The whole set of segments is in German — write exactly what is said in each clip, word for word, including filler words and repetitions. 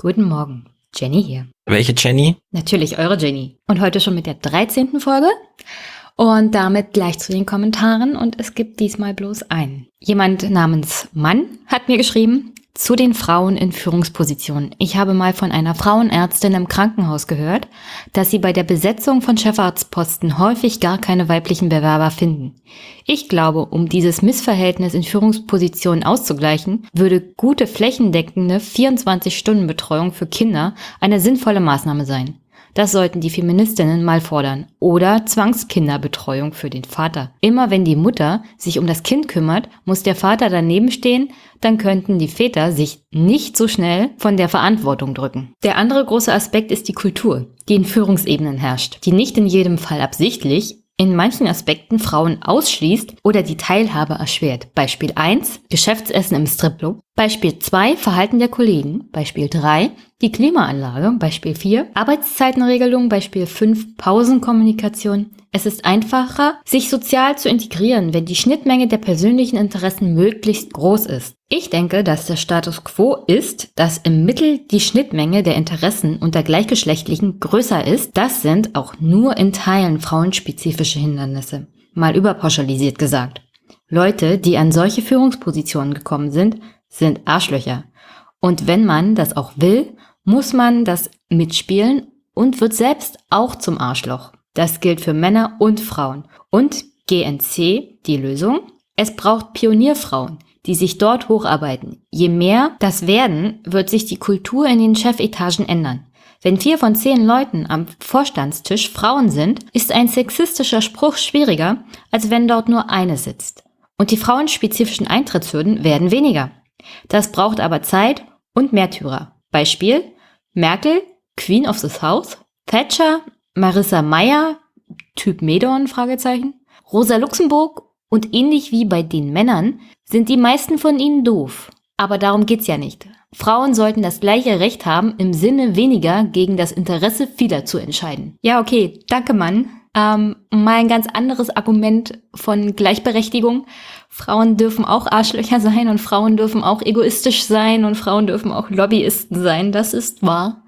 Guten Morgen, Jenny hier. Welche Jenny? Natürlich eure Jenny. Und heute schon mit der dreizehnten Folge und damit gleich zu den Kommentaren und es gibt diesmal bloß einen. Jemand namens Mann hat mir geschrieben, zu den Frauen in Führungspositionen. Ich habe mal von einer Frauenärztin im Krankenhaus gehört, dass sie bei der Besetzung von Chefarztposten häufig gar keine weiblichen Bewerber finden. Ich glaube, um dieses Missverhältnis in Führungspositionen auszugleichen, würde gute flächendeckende vierundzwanzig-Stunden-Betreuung für Kinder eine sinnvolle Maßnahme sein. Das sollten die Feministinnen mal fordern. Oder Zwangskinderbetreuung für den Vater. Immer wenn die Mutter sich um das Kind kümmert, muss der Vater daneben stehen, dann könnten die Väter sich nicht so schnell von der Verantwortung drücken. Der andere große Aspekt ist die Kultur, die in Führungsebenen herrscht, die nicht in jedem Fall absichtlich, in manchen Aspekten Frauen ausschließt oder die Teilhabe erschwert. Beispiel eins, Geschäftsessen im Stripclub. Beispiel zwei, Verhalten der Kollegen. Beispiel drei, die Klimaanlage. Beispiel vier, Arbeitszeitenregelung. Beispiel fünf, Pausenkommunikation. Es ist einfacher, sich sozial zu integrieren, wenn die Schnittmenge der persönlichen Interessen möglichst groß ist. Ich denke, dass der Status quo ist, dass im Mittel die Schnittmenge der Interessen unter Gleichgeschlechtlichen größer ist. Das sind auch nur in Teilen frauenspezifische Hindernisse. Mal überpauschalisiert gesagt. Leute, die an solche Führungspositionen gekommen sind, sind Arschlöcher. Und wenn man das auch will, muss man das mitspielen und wird selbst auch zum Arschloch. Das gilt für Männer und Frauen. Und G N C, die Lösung? Es braucht Pionierfrauen, die sich dort hocharbeiten. Je mehr das werden, wird sich die Kultur in den Chefetagen ändern. Wenn vier von zehn Leuten am Vorstandstisch Frauen sind, ist ein sexistischer Spruch schwieriger, als wenn dort nur eine sitzt. Und die frauenspezifischen Eintrittshürden werden weniger. Das braucht aber Zeit und Märtyrer. Beispiel: Merkel, Queen of the South, Thatcher, Marissa Mayer, Typ Medorn, Fragezeichen, Rosa Luxemburg und ähnlich wie bei den Männern sind die meisten von ihnen doof. Aber darum geht's ja nicht. Frauen sollten das gleiche Recht haben, im Sinne weniger gegen das Interesse vieler zu entscheiden. Ja, okay, danke Mann. Ähm, mal ein ganz anderes Argument von Gleichberechtigung. Frauen dürfen auch Arschlöcher sein und Frauen dürfen auch egoistisch sein und Frauen dürfen auch Lobbyisten sein. Das ist wahr.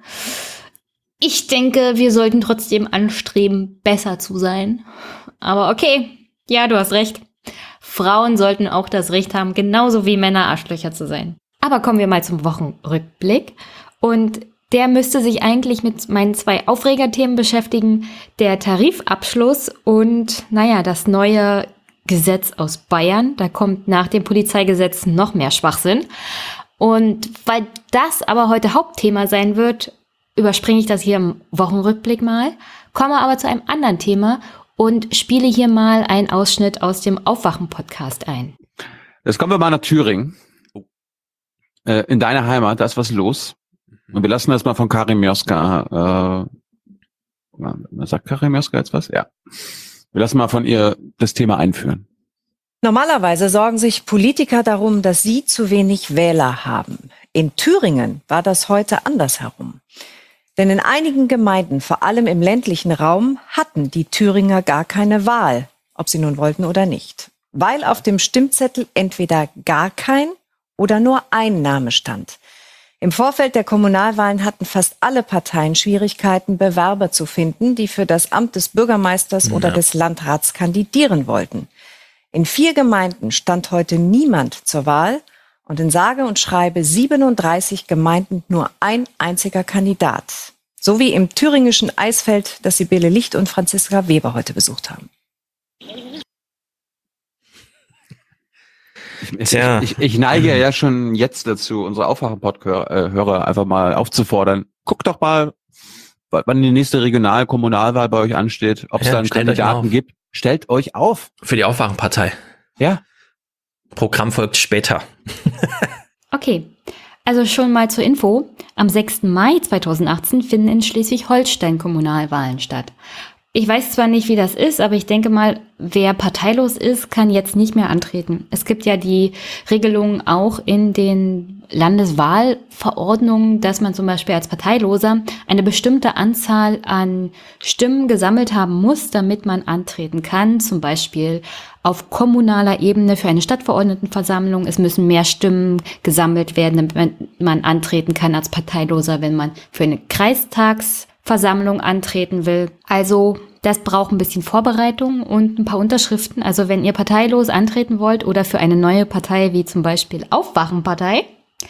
Ich denke, wir sollten trotzdem anstreben, besser zu sein. Aber okay, ja, du hast recht. Frauen sollten auch das Recht haben, genauso wie Männer Arschlöcher zu sein. Aber kommen wir mal zum Wochenrückblick. Und der müsste sich eigentlich mit meinen zwei Aufregerthemen beschäftigen. Der Tarifabschluss und, naja, das neue Gesetz aus Bayern. Da kommt nach dem Polizeigesetz noch mehr Schwachsinn. Und weil das aber heute Hauptthema sein wird, überspringe ich das hier im Wochenrückblick mal, komme aber zu einem anderen Thema und spiele hier mal einen Ausschnitt aus dem Aufwachen-Podcast ein. Jetzt kommen wir mal nach Thüringen. Äh, in deiner Heimat, da ist was los. Und wir lassen das mal von Karin Mioska, äh, sagt Karin Mioska jetzt was? Ja. Wir lassen mal von ihr das Thema einführen. Normalerweise sorgen sich Politiker darum, dass sie zu wenig Wähler haben. In Thüringen war das heute andersherum. Denn in einigen Gemeinden, vor allem im ländlichen Raum, hatten die Thüringer gar keine Wahl, ob sie nun wollten oder nicht. Weil auf dem Stimmzettel entweder gar kein oder nur ein Name stand. Im Vorfeld der Kommunalwahlen hatten fast alle Parteien Schwierigkeiten, Bewerber zu finden, die für das Amt des Bürgermeisters oder ja. des Landrats kandidieren wollten. In vier Gemeinden stand heute niemand zur Wahl und in sage und schreibe siebenunddreißig Gemeinden nur ein einziger Kandidat. So wie im thüringischen Eisfeld, das Sibylle Licht und Franziska Weber heute besucht haben. Ich, ich, ich, ich neige ja schon jetzt dazu, unsere Aufwachen-Podcast-Hörer einfach mal aufzufordern. Guckt doch mal, wann die nächste Regional-Kommunalwahl bei euch ansteht, ob es ja, da einen Kandidaten gibt. Stellt euch auf. Für die Aufwachenpartei. Ja. Programm folgt später. Okay, also schon mal zur Info. Am sechsten Mai zweitausendachtzehn finden in Schleswig-Holstein Kommunalwahlen statt. Ich weiß zwar nicht, wie das ist, aber ich denke mal, wer parteilos ist, kann jetzt nicht mehr antreten. Es gibt ja die Regelung auch in den Landeswahlverordnungen, dass man zum Beispiel als Parteiloser eine bestimmte Anzahl an Stimmen gesammelt haben muss, damit man antreten kann. Zum Beispiel auf kommunaler Ebene für eine Stadtverordnetenversammlung. Es müssen mehr Stimmen gesammelt werden, damit man man antreten kann als Parteiloser, wenn man für eine Kreistagsversammlung antreten will. Also das braucht ein bisschen Vorbereitung und ein paar Unterschriften. Also wenn ihr parteilos antreten wollt oder für eine neue Partei wie zum Beispiel Aufwachenpartei,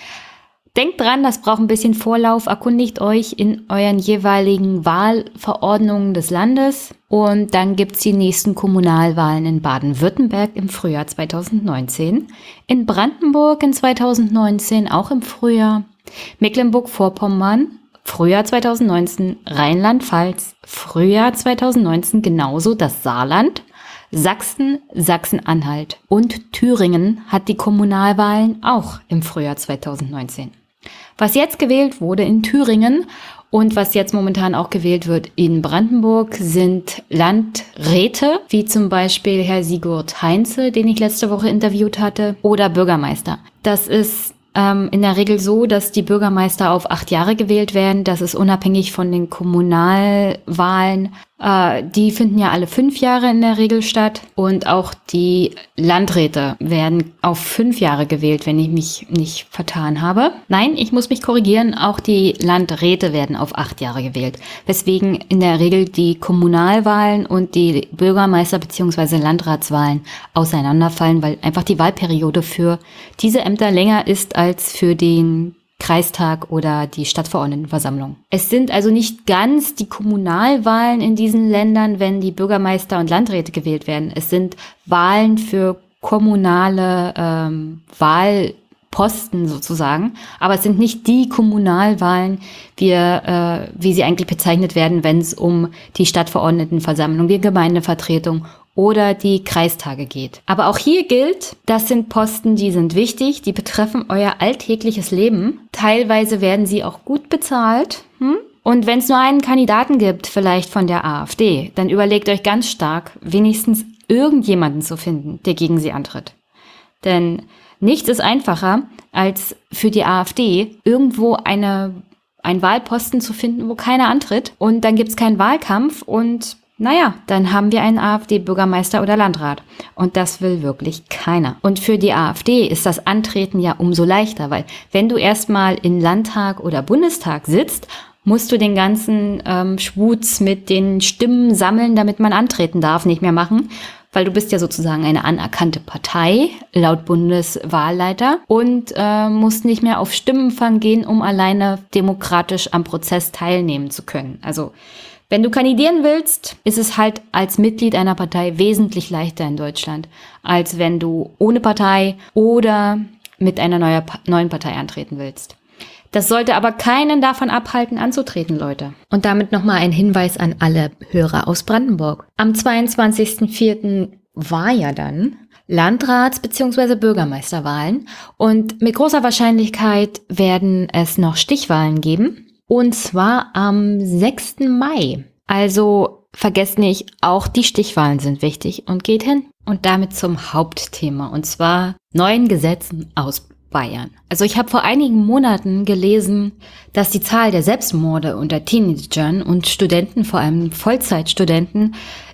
denkt dran, das braucht ein bisschen Vorlauf. Erkundigt euch in euren jeweiligen Wahlverordnungen des Landes. Und dann gibt's die nächsten Kommunalwahlen in Baden-Württemberg im Frühjahr zweitausendneunzehn, in Brandenburg in zweitausendneunzehn, auch im Frühjahr, Mecklenburg-Vorpommern, Frühjahr zweitausendneunzehn, Rheinland-Pfalz, Frühjahr zweitausendneunzehn, genauso das Saarland, Sachsen, Sachsen-Anhalt und Thüringen hat die Kommunalwahlen auch im Frühjahr zweitausendneunzehn. Was jetzt gewählt wurde in Thüringen und was jetzt momentan auch gewählt wird in Brandenburg sind Landräte, wie zum Beispiel Herr Sigurd Heinze, den ich letzte Woche interviewt hatte, oder Bürgermeister. Das ist ähm, in der Regel so, dass die Bürgermeister auf acht Jahre gewählt werden. Das ist unabhängig von den Kommunalwahlen. Äh, die finden ja alle fünf Jahre in der Regel statt. Und auch die Landräte werden auf fünf Jahre gewählt, wenn ich mich nicht vertan habe. Nein, ich muss mich korrigieren. Auch die Landräte werden auf acht Jahre gewählt. Weswegen in der Regel die Kommunalwahlen und die Bürgermeister- bzw. Landratswahlen auseinanderfallen, weil einfach die Wahlperiode für diese Ämter länger ist als für den Kreistag oder die Stadtverordnetenversammlung. Es sind also nicht ganz die Kommunalwahlen in diesen Ländern, wenn die Bürgermeister und Landräte gewählt werden. Es sind Wahlen für kommunale ähm, Wahlposten sozusagen, aber es sind nicht die Kommunalwahlen, wie, äh, wie sie eigentlich bezeichnet werden, wenn es um die Stadtverordnetenversammlung, die Gemeindevertretung oder die Kreistage geht. Aber auch hier gilt, das sind Posten, die sind wichtig, die betreffen euer alltägliches Leben. Teilweise werden sie auch gut bezahlt. Hm? Und wenn es nur einen Kandidaten gibt, vielleicht von der AfD, dann überlegt euch ganz stark, wenigstens irgendjemanden zu finden, der gegen sie antritt. Denn nichts ist einfacher, als für die AfD irgendwo eine, einen Wahlposten zu finden, wo keiner antritt. Und dann gibt es keinen Wahlkampf und naja, dann haben wir einen AfD-Bürgermeister oder Landrat. Und das will wirklich keiner. Und für die AfD ist das Antreten ja umso leichter, weil wenn du erstmal in Landtag oder Bundestag sitzt, musst du den ganzen ähm, Schwutz mit den Stimmen sammeln, damit man antreten darf, nicht mehr machen. Weil du bist ja sozusagen eine anerkannte Partei, laut Bundeswahlleiter, und äh, musst nicht mehr auf Stimmenfang gehen, um alleine demokratisch am Prozess teilnehmen zu können. Also wenn du kandidieren willst, ist es halt als Mitglied einer Partei wesentlich leichter in Deutschland, als wenn du ohne Partei oder mit einer neue, neuen Partei antreten willst. Das sollte aber keinen davon abhalten, anzutreten, Leute. Und damit nochmal ein Hinweis an alle Hörer aus Brandenburg. Am zweiundzwanzigsten vierten war ja dann Landrats- bzw. Bürgermeisterwahlen und mit großer Wahrscheinlichkeit werden es noch Stichwahlen geben. Und zwar am sechsten Mai. Also vergesst nicht, auch die Stichwahlen sind wichtig und geht hin. Und damit zum Hauptthema, und zwar neuen Gesetzen aus Bayern. Also ich habe vor einigen Monaten gelesen, dass die Zahl der Selbstmorde unter Teenagern und Studenten, vor allem Vollzeitstudenten,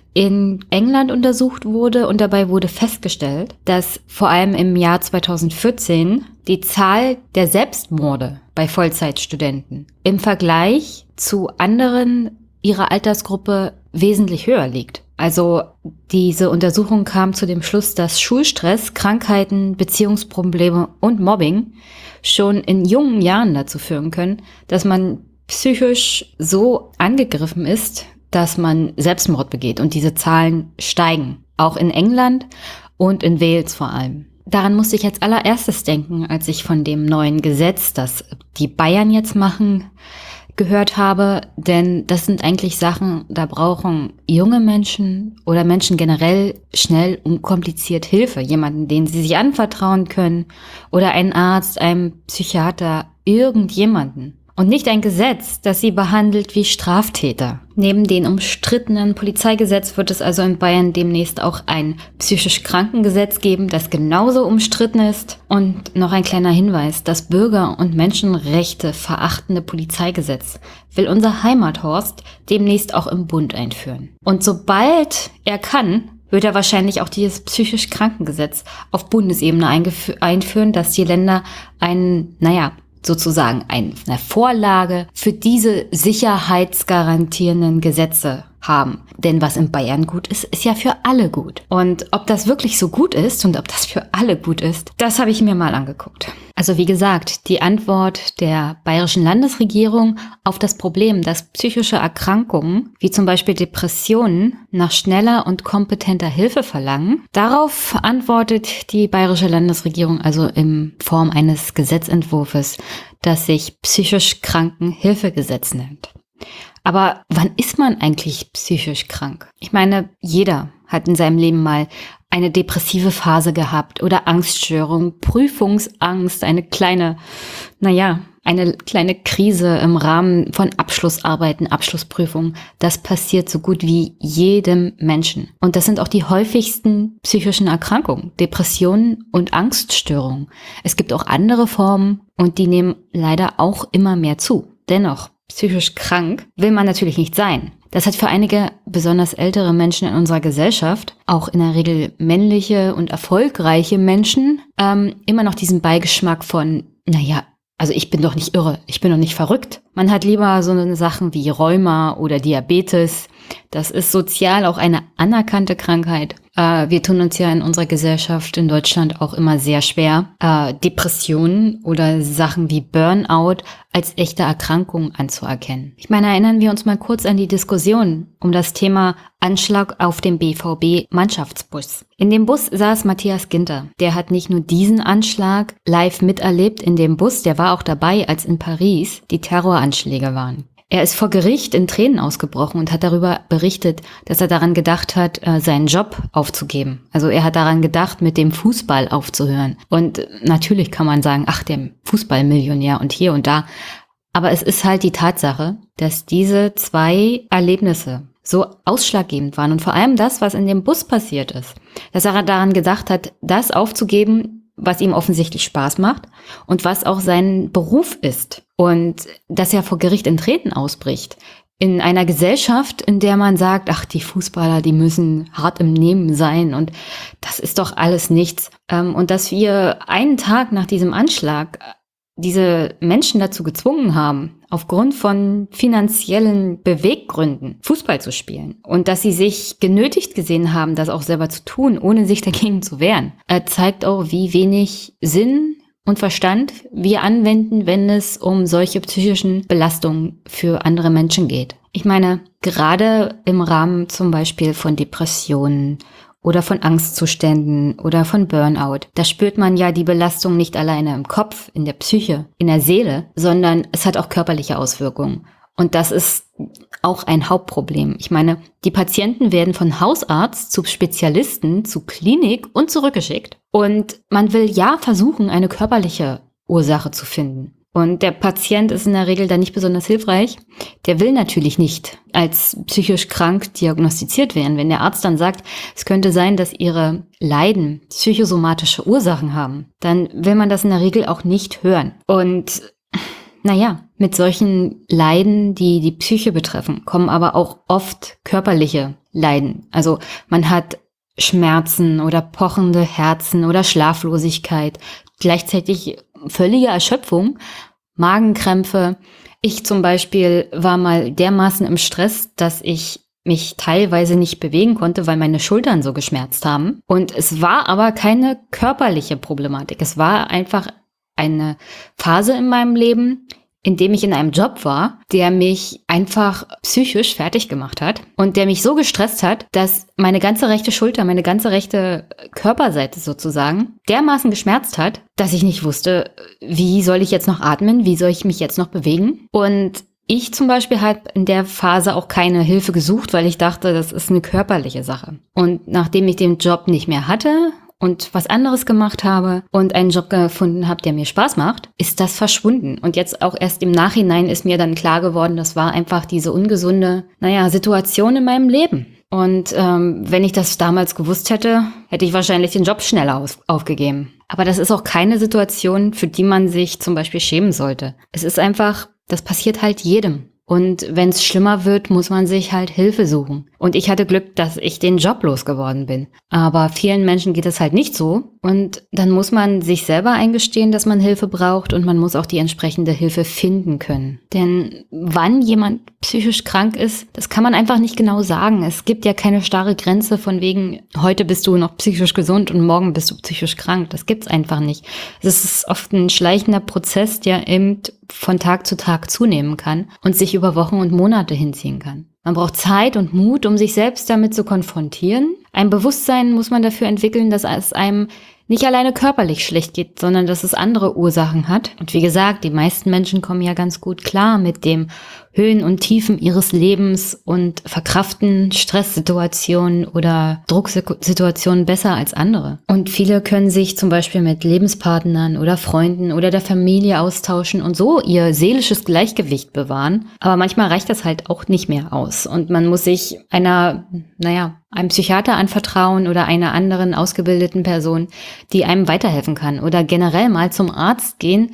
in England untersucht wurde und dabei wurde festgestellt, dass vor allem im Jahr zweitausendvierzehn die Zahl der Selbstmorde bei Vollzeitstudenten im Vergleich zu anderen ihrer Altersgruppe wesentlich höher liegt. Also diese Untersuchung kam zu dem Schluss, dass Schulstress, Krankheiten, Beziehungsprobleme und Mobbing schon in jungen Jahren dazu führen können, dass man psychisch so angegriffen ist, dass man Selbstmord begeht. Und diese Zahlen steigen, auch in England und in Wales vor allem. Daran musste ich als allererstes denken, als ich von dem neuen Gesetz, das die Bayern jetzt machen, gehört habe. Denn das sind eigentlich Sachen, da brauchen junge Menschen oder Menschen generell schnell unkompliziert Hilfe. Jemanden, den sie sich anvertrauen können, oder einen Arzt, einen Psychiater, irgendjemanden. Und nicht ein Gesetz, das sie behandelt wie Straftäter. Neben dem umstrittenen Polizeigesetz wird es also in Bayern demnächst auch ein psychisch Krankengesetz geben, das genauso umstritten ist. Und noch ein kleiner Hinweis, das Bürger- und Menschenrechte verachtende Polizeigesetz will unser Heimathorst demnächst auch im Bund einführen. Und sobald er kann, wird er wahrscheinlich auch dieses psychisch Krankengesetz auf Bundesebene eingefü- einführen, dass die Länder einen, naja, sozusagen eine Vorlage für diese sicherheitsgarantierenden Gesetze haben. Denn was in Bayern gut ist, ist ja für alle gut. Und ob das wirklich so gut ist und ob das für alle gut ist, das habe ich mir mal angeguckt. Also wie gesagt, die Antwort der bayerischen Landesregierung auf das Problem, dass psychische Erkrankungen, wie zum Beispiel Depressionen, nach schneller und kompetenter Hilfe verlangen, darauf antwortet die bayerische Landesregierung also in Form eines Gesetzentwurfs, das sich psychisch Kranken Hilfegesetz nennt. Aber wann ist man eigentlich psychisch krank? Ich meine, jeder hat in seinem Leben mal eine depressive Phase gehabt oder Angststörung, Prüfungsangst, eine kleine, naja, eine kleine Krise im Rahmen von Abschlussarbeiten, Abschlussprüfungen. Das passiert so gut wie jedem Menschen. Und das sind auch die häufigsten psychischen Erkrankungen, Depressionen und Angststörungen. Es gibt auch andere Formen und die nehmen leider auch immer mehr zu. Dennoch, psychisch krank will man natürlich nicht sein. Das hat für einige besonders ältere Menschen in unserer Gesellschaft, auch in der Regel männliche und erfolgreiche Menschen, ähm, immer noch diesen Beigeschmack von, naja, also ich bin doch nicht irre, ich bin doch nicht verrückt. Man hat lieber so eine Sachen wie Rheuma oder Diabetes. Das ist sozial auch eine anerkannte Krankheit. Äh, wir tun uns ja in unserer Gesellschaft in Deutschland auch immer sehr schwer, äh, Depressionen oder Sachen wie Burnout als echte Erkrankungen anzuerkennen. Ich meine, erinnern wir uns mal kurz an die Diskussion um das Thema Anschlag auf dem B V B-Mannschaftsbus. In dem Bus saß Matthias Ginter. Der hat nicht nur diesen Anschlag live miterlebt in dem Bus, der war auch dabei, als in Paris die Terroranschläge waren. Er ist vor Gericht in Tränen ausgebrochen und hat darüber berichtet, dass er daran gedacht hat, seinen Job aufzugeben. Also er hat daran gedacht, mit dem Fußball aufzuhören. Und natürlich kann man sagen, ach, der Fußballmillionär und hier und da. Aber es ist halt die Tatsache, dass diese zwei Erlebnisse so ausschlaggebend waren und vor allem das, was in dem Bus passiert ist, dass er daran gedacht hat, das aufzugeben, was ihm offensichtlich Spaß macht und was auch sein Beruf ist. Und dass er vor Gericht in Tränen ausbricht. In einer Gesellschaft, in der man sagt, ach, die Fußballer, die müssen hart im Nehmen sein und das ist doch alles nichts. Und dass wir einen Tag nach diesem Anschlag diese Menschen dazu gezwungen haben, aufgrund von finanziellen Beweggründen Fußball zu spielen und dass sie sich genötigt gesehen haben, das auch selber zu tun, ohne sich dagegen zu wehren, zeigt auch, wie wenig Sinn und Verstand wir anwenden, wenn es um solche psychischen Belastungen für andere Menschen geht. Ich meine, gerade im Rahmen zum Beispiel von Depressionen oder von Angstzuständen oder von Burnout, da spürt man ja die Belastung nicht alleine im Kopf, in der Psyche, in der Seele, sondern es hat auch körperliche Auswirkungen. Und das ist auch ein Hauptproblem. Ich meine, die Patienten werden von Hausarzt zu Spezialisten, zu Klinik und zurückgeschickt. Und man will ja versuchen, eine körperliche Ursache zu finden. Und der Patient ist in der Regel dann nicht besonders hilfreich. Der will natürlich nicht als psychisch krank diagnostiziert werden. Wenn der Arzt dann sagt, es könnte sein, dass ihre Leiden psychosomatische Ursachen haben, dann will man das in der Regel auch nicht hören. Und naja, mit solchen Leiden, die die Psyche betreffen, kommen aber auch oft körperliche Leiden. Also man hat Schmerzen oder pochende Herzen oder Schlaflosigkeit, gleichzeitig völlige Erschöpfung, Magenkrämpfe. Ich zum Beispiel war mal dermaßen im Stress, dass ich mich teilweise nicht bewegen konnte, weil meine Schultern so geschmerzt haben. Und es war aber keine körperliche Problematik. Es war einfach eine Phase in meinem Leben, in dem ich in einem Job war, der mich einfach psychisch fertig gemacht hat und der mich so gestresst hat, dass meine ganze rechte Schulter, meine ganze rechte Körperseite sozusagen dermaßen geschmerzt hat, dass ich nicht wusste, wie soll ich jetzt noch atmen, wie soll ich mich jetzt noch bewegen. Und ich zum Beispiel habe in der Phase auch keine Hilfe gesucht, weil ich dachte, das ist eine körperliche Sache. Und nachdem ich den Job nicht mehr hatte und was anderes gemacht habe und einen Job gefunden habe, der mir Spaß macht, ist das verschwunden. Und jetzt auch erst im Nachhinein ist mir dann klar geworden, das war einfach diese ungesunde, naja, Situation in meinem Leben. Und ähm, wenn ich das damals gewusst hätte, hätte ich wahrscheinlich den Job schneller auf, aufgegeben. Aber das ist auch keine Situation, für die man sich zum Beispiel schämen sollte. Es ist einfach, das passiert halt jedem. Und wenn es schlimmer wird, muss man sich halt Hilfe suchen. Und ich hatte Glück, dass ich den Job losgeworden bin. Aber vielen Menschen geht es halt nicht so. Und dann muss man sich selber eingestehen, dass man Hilfe braucht und man muss auch die entsprechende Hilfe finden können. Denn wann jemand psychisch krank ist, das kann man einfach nicht genau sagen. Es gibt ja keine starre Grenze von wegen, heute bist du noch psychisch gesund und morgen bist du psychisch krank. Das gibt's einfach nicht. Es ist oft ein schleichender Prozess, der eben von Tag zu Tag zunehmen kann und sich über Wochen und Monate hinziehen kann. Man braucht Zeit und Mut, um sich selbst damit zu konfrontieren. Ein Bewusstsein muss man dafür entwickeln, dass es einem nicht alleine körperlich schlecht geht, sondern dass es andere Ursachen hat. Und wie gesagt, die meisten Menschen kommen ja ganz gut klar mit dem Höhen und Tiefen ihres Lebens und verkraften Stresssituationen oder Drucksituationen besser als andere. Und viele können sich zum Beispiel mit Lebenspartnern oder Freunden oder der Familie austauschen und so ihr seelisches Gleichgewicht bewahren. Aber manchmal reicht das halt auch nicht mehr aus. Und man muss sich einer, naja, einem Psychiater anvertrauen oder einer anderen ausgebildeten Person, die einem weiterhelfen kann. Oder generell mal zum Arzt gehen,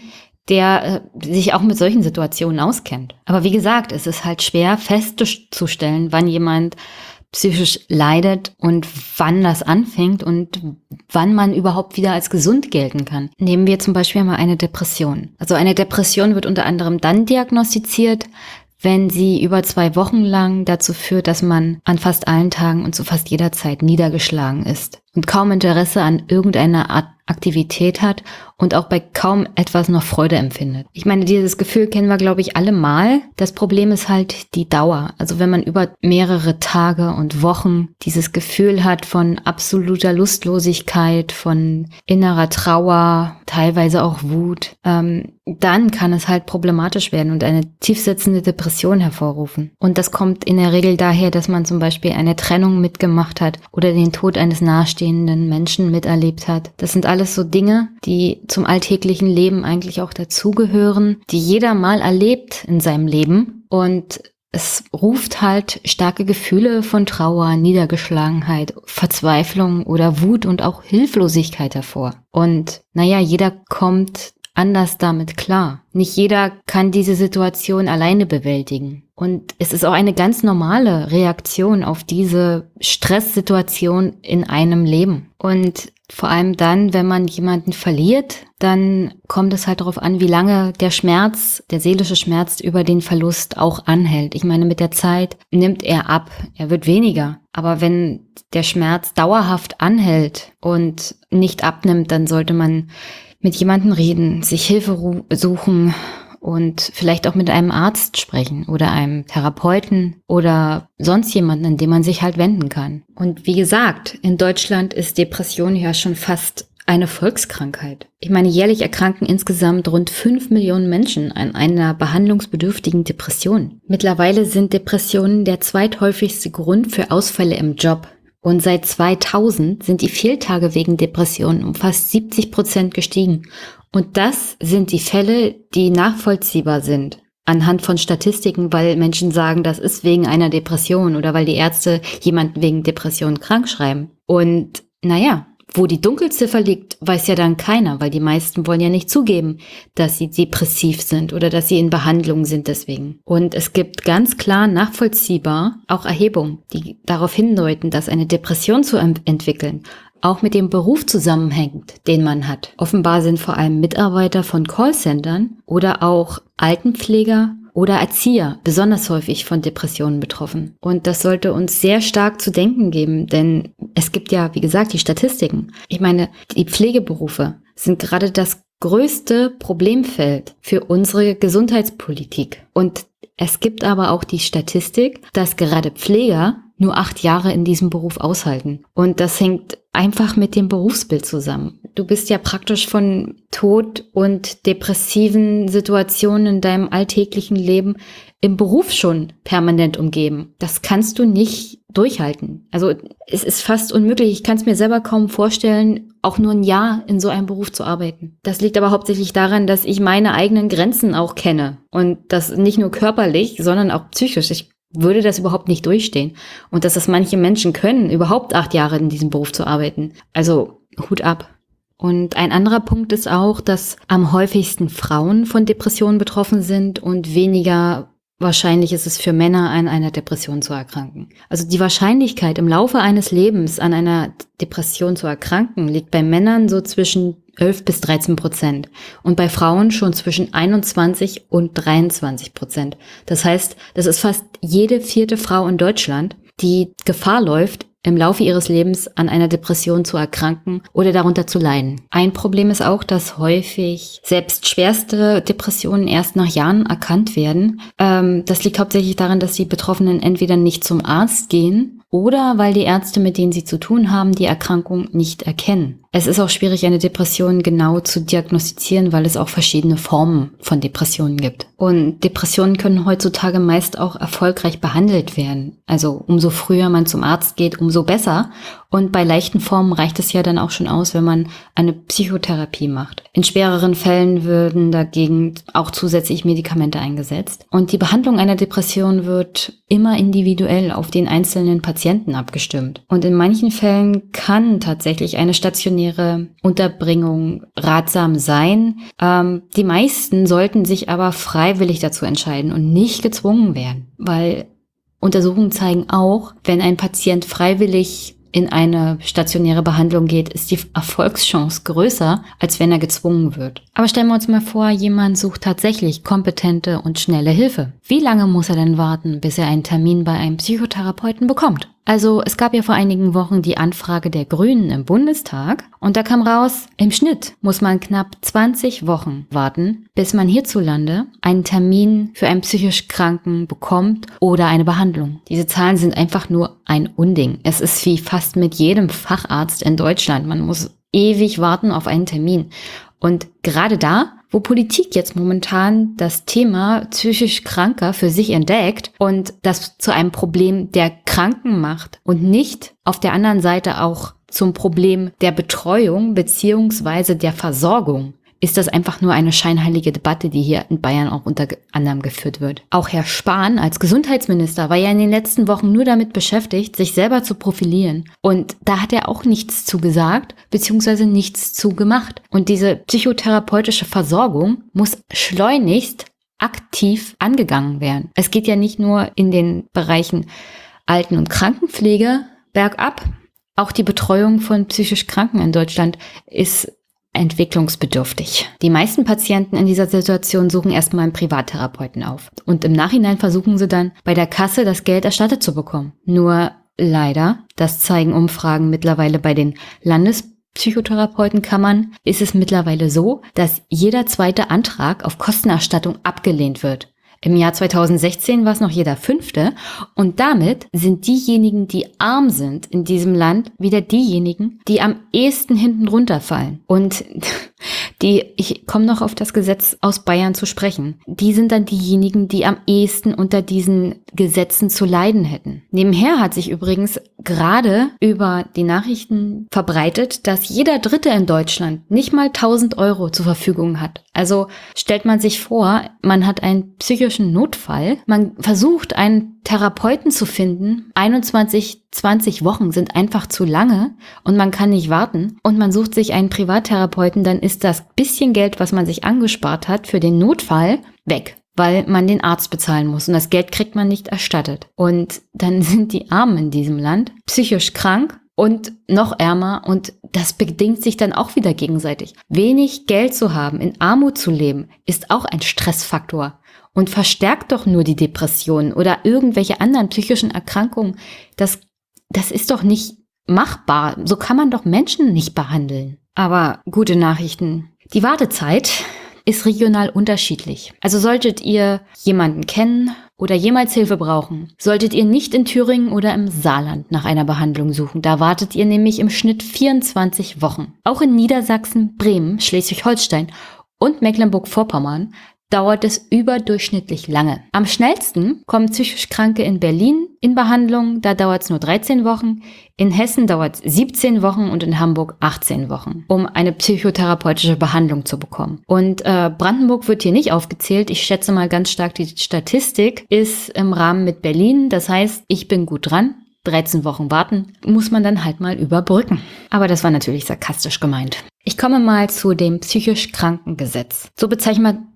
der äh, sich auch mit solchen Situationen auskennt. Aber wie gesagt, es ist halt schwer festzustellen, wann jemand psychisch leidet und wann das anfängt und wann man überhaupt wieder als gesund gelten kann. Nehmen wir zum Beispiel mal eine Depression. Also eine Depression wird unter anderem dann diagnostiziert, wenn sie über zwei Wochen lang dazu führt, dass man an fast allen Tagen und zu fast jeder Zeit niedergeschlagen ist und kaum Interesse an irgendeiner Art Aktivität hat und auch bei kaum etwas noch Freude empfindet. Ich meine, dieses Gefühl kennen wir, glaube ich, alle mal. Das Problem ist halt die Dauer. Also wenn man über mehrere Tage und Wochen dieses Gefühl hat von absoluter Lustlosigkeit, von innerer Trauer, teilweise auch Wut, ähm, dann kann es halt problematisch werden und eine tiefsitzende Depression hervorrufen. Und das kommt in der Regel daher, dass man zum Beispiel eine Trennung mitgemacht hat oder den Tod eines nahestehenden Menschen miterlebt hat. Das sind alles so Dinge, die zum alltäglichen Leben eigentlich auch dazugehören, die jeder mal erlebt in seinem Leben. Und es ruft halt starke Gefühle von Trauer, Niedergeschlagenheit, Verzweiflung oder Wut und auch Hilflosigkeit hervor. Und naja, jeder kommt anders damit klar. Nicht jeder kann diese Situation alleine bewältigen. Und es ist auch eine ganz normale Reaktion auf diese Stresssituation in einem Leben. Und vor allem dann, wenn man jemanden verliert, dann kommt es halt darauf an, wie lange der Schmerz, der seelische Schmerz über den Verlust auch anhält. Ich meine, mit der Zeit nimmt er ab, er wird weniger. Aber wenn der Schmerz dauerhaft anhält und nicht abnimmt, dann sollte man mit jemandem reden, sich Hilfe suchen und vielleicht auch mit einem Arzt sprechen oder einem Therapeuten oder sonst jemanden, an den man sich halt wenden kann. Und wie gesagt, in Deutschland ist Depression ja schon fast eine Volkskrankheit. Ich meine, jährlich erkranken insgesamt rund fünf Millionen Menschen an einer behandlungsbedürftigen Depression. Mittlerweile sind Depressionen der zweithäufigste Grund für Ausfälle im Job. Und seit zweitausend sind die Fehltage wegen Depressionen um fast siebzig Prozent gestiegen. Und das sind die Fälle, die nachvollziehbar sind anhand von Statistiken, weil Menschen sagen, das ist wegen einer Depression oder weil die Ärzte jemanden wegen Depression krank schreiben. Und naja, wo die Dunkelziffer liegt, weiß ja dann keiner, weil die meisten wollen ja nicht zugeben, dass sie depressiv sind oder dass sie in Behandlung sind deswegen. Und es gibt ganz klar nachvollziehbar auch Erhebungen, die darauf hindeuten, dass eine Depression zu entwickeln auch mit dem Beruf zusammenhängt, den man hat. Offenbar sind vor allem Mitarbeiter von Callcentern oder auch Altenpfleger oder Erzieher besonders häufig von Depressionen betroffen. Und das sollte uns sehr stark zu denken geben, denn es gibt ja, wie gesagt, die Statistiken. Ich meine, die Pflegeberufe sind gerade das größte Problemfeld für unsere Gesundheitspolitik. Und es gibt aber auch die Statistik, dass gerade Pfleger nur acht Jahre in diesem Beruf aushalten. Und das hängt einfach mit dem Berufsbild zusammen. Du bist ja praktisch von Tod und depressiven Situationen in deinem alltäglichen Leben im Beruf schon permanent umgeben. Das kannst du nicht durchhalten. Also es ist fast unmöglich. Ich kann es mir selber kaum vorstellen, auch nur ein Jahr in so einem Beruf zu arbeiten. Das liegt aber hauptsächlich daran, dass ich meine eigenen Grenzen auch kenne. Und das nicht nur körperlich, sondern auch psychisch. Ich würde das überhaupt nicht durchstehen. Und dass das manche Menschen können, überhaupt acht Jahre in diesem Beruf zu arbeiten. Also Hut ab. Und ein anderer Punkt ist auch, dass am häufigsten Frauen von Depressionen betroffen sind und weniger wahrscheinlich ist es für Männer, an einer Depression zu erkranken. Also die Wahrscheinlichkeit, im Laufe eines Lebens an einer Depression zu erkranken, liegt bei Männern so zwischen elf bis dreizehn Prozent und bei Frauen schon zwischen einundzwanzig und dreiundzwanzig Prozent. Das heißt, das ist fast jede vierte Frau in Deutschland, die Gefahr läuft, im Laufe ihres Lebens an einer Depression zu erkranken oder darunter zu leiden. Ein Problem ist auch, dass häufig selbst schwerste Depressionen erst nach Jahren erkannt werden. Ähm, das liegt hauptsächlich daran, dass die Betroffenen entweder nicht zum Arzt gehen oder weil die Ärzte, mit denen sie zu tun haben, die Erkrankung nicht erkennen. Es ist auch schwierig, eine Depression genau zu diagnostizieren, weil es auch verschiedene Formen von Depressionen gibt. Und Depressionen können heutzutage meist auch erfolgreich behandelt werden. Also umso früher man zum Arzt geht, umso besser. Und bei leichten Formen reicht es ja dann auch schon aus, wenn man eine Psychotherapie macht. In schwereren Fällen würden dagegen auch zusätzlich Medikamente eingesetzt. Und die Behandlung einer Depression wird immer individuell auf den einzelnen Patienten abgestimmt. Und in manchen Fällen kann tatsächlich eine stationäre Unterbringung ratsam sein. Ähm, die meisten sollten sich aber freiwillig dazu entscheiden und nicht gezwungen werden, weil Untersuchungen zeigen auch, wenn ein Patient freiwillig in eine stationäre Behandlung geht, ist die Erfolgschance größer, als wenn er gezwungen wird. Aber stellen wir uns mal vor, jemand sucht tatsächlich kompetente und schnelle Hilfe. Wie lange muss er denn warten, bis er einen Termin bei einem Psychotherapeuten bekommt? Also es gab ja vor einigen Wochen die Anfrage der Grünen im Bundestag und da kam raus, im Schnitt muss man knapp zwanzig Wochen warten, bis man hierzulande einen Termin für einen psychisch Kranken bekommt oder eine Behandlung. Diese Zahlen sind einfach nur ein Unding. Es ist wie fast mit jedem Facharzt in Deutschland. Man muss ewig warten auf einen Termin. Und gerade da, wo Politik jetzt momentan das Thema psychisch Kranker für sich entdeckt und das zu einem Problem der Kranken macht und nicht auf der anderen Seite auch zum Problem der Betreuung beziehungsweise der Versorgung, ist das einfach nur eine scheinheilige Debatte, die hier in Bayern auch unter anderem geführt wird. Auch Herr Spahn als Gesundheitsminister war ja in den letzten Wochen nur damit beschäftigt, sich selber zu profilieren. Und da hat er auch nichts zugesagt, beziehungsweise nichts zugemacht. Und diese psychotherapeutische Versorgung muss schleunigst aktiv angegangen werden. Es geht ja nicht nur in den Bereichen Alten- und Krankenpflege bergab. Auch die Betreuung von psychisch Kranken in Deutschland ist entwicklungsbedürftig. Die meisten Patienten in dieser Situation suchen erstmal einen Privattherapeuten auf. Und im Nachhinein versuchen sie dann bei der Kasse das Geld erstattet zu bekommen. Nur leider, das zeigen Umfragen mittlerweile bei den Landespsychotherapeutenkammern, ist es mittlerweile so, dass jeder zweite Antrag auf Kostenerstattung abgelehnt wird. Im Jahr zweitausendsechzehn war es noch jeder fünfte und damit sind diejenigen, die arm sind in diesem Land, wieder diejenigen, die am ehesten hinten runterfallen. Und die, ich komme noch auf das Gesetz aus Bayern zu sprechen, die sind dann diejenigen, die am ehesten unter diesen Gesetzen zu leiden hätten. Nebenher hat sich übrigens gerade über die Nachrichten verbreitet, dass jeder Dritte in Deutschland nicht mal tausend Euro zur Verfügung hat. Also stellt man sich vor, man hat einen psychischen Notfall, man versucht einen Therapeuten zu finden, einundzwanzig, zwanzig Wochen sind einfach zu lange und man kann nicht warten und man sucht sich einen Privattherapeuten, dann ist das bisschen Geld, was man sich angespart hat für den Notfall, weg, weil man den Arzt bezahlen muss und das Geld kriegt man nicht erstattet. Und dann sind die Armen in diesem Land psychisch krank und noch ärmer und das bedingt sich dann auch wieder gegenseitig. Wenig Geld zu haben, in Armut zu leben, ist auch ein Stressfaktor und verstärkt doch nur die Depressionen oder irgendwelche anderen psychischen Erkrankungen. Das, das ist doch nicht machbar. So kann man doch Menschen nicht behandeln. Aber gute Nachrichten. Die Wartezeit ist regional unterschiedlich. Also solltet ihr jemanden kennen oder jemals Hilfe brauchen, solltet ihr nicht in Thüringen oder im Saarland nach einer Behandlung suchen. Da wartet ihr nämlich im Schnitt vierundzwanzig Wochen. Auch in Niedersachsen, Bremen, Schleswig-Holstein und Mecklenburg-Vorpommern dauert es überdurchschnittlich lange. Am schnellsten kommen psychisch Kranke in Berlin in Behandlung, da dauert es nur dreizehn Wochen, in Hessen dauert es siebzehn Wochen und in Hamburg achtzehn Wochen, um eine psychotherapeutische Behandlung zu bekommen. Und äh, Brandenburg wird hier nicht aufgezählt, ich schätze mal ganz stark, die Statistik ist im Rahmen mit Berlin, das heißt, ich bin gut dran. dreizehn Wochen warten, muss man dann halt mal überbrücken. Aber das war natürlich sarkastisch gemeint. Ich komme mal zu dem psychisch Krankengesetz. So bezeichnet man,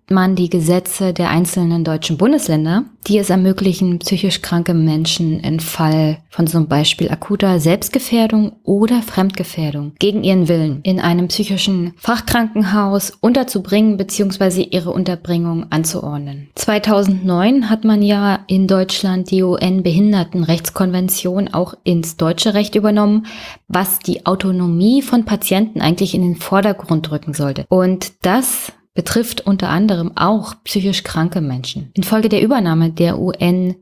man die Gesetze der einzelnen deutschen Bundesländer, die es ermöglichen, psychisch kranke Menschen im Fall von zum Beispiel akuter Selbstgefährdung oder Fremdgefährdung gegen ihren Willen in einem psychischen Fachkrankenhaus unterzubringen bzw. ihre Unterbringung anzuordnen. zweitausendneun hat man ja in Deutschland die U N-Behindertenrechtskonvention auch ins deutsche Recht übernommen, was die Autonomie von Patienten eigentlich in den Vordergrund rücken sollte. Und das betrifft unter anderem auch psychisch kranke Menschen. Infolge der Übernahme der U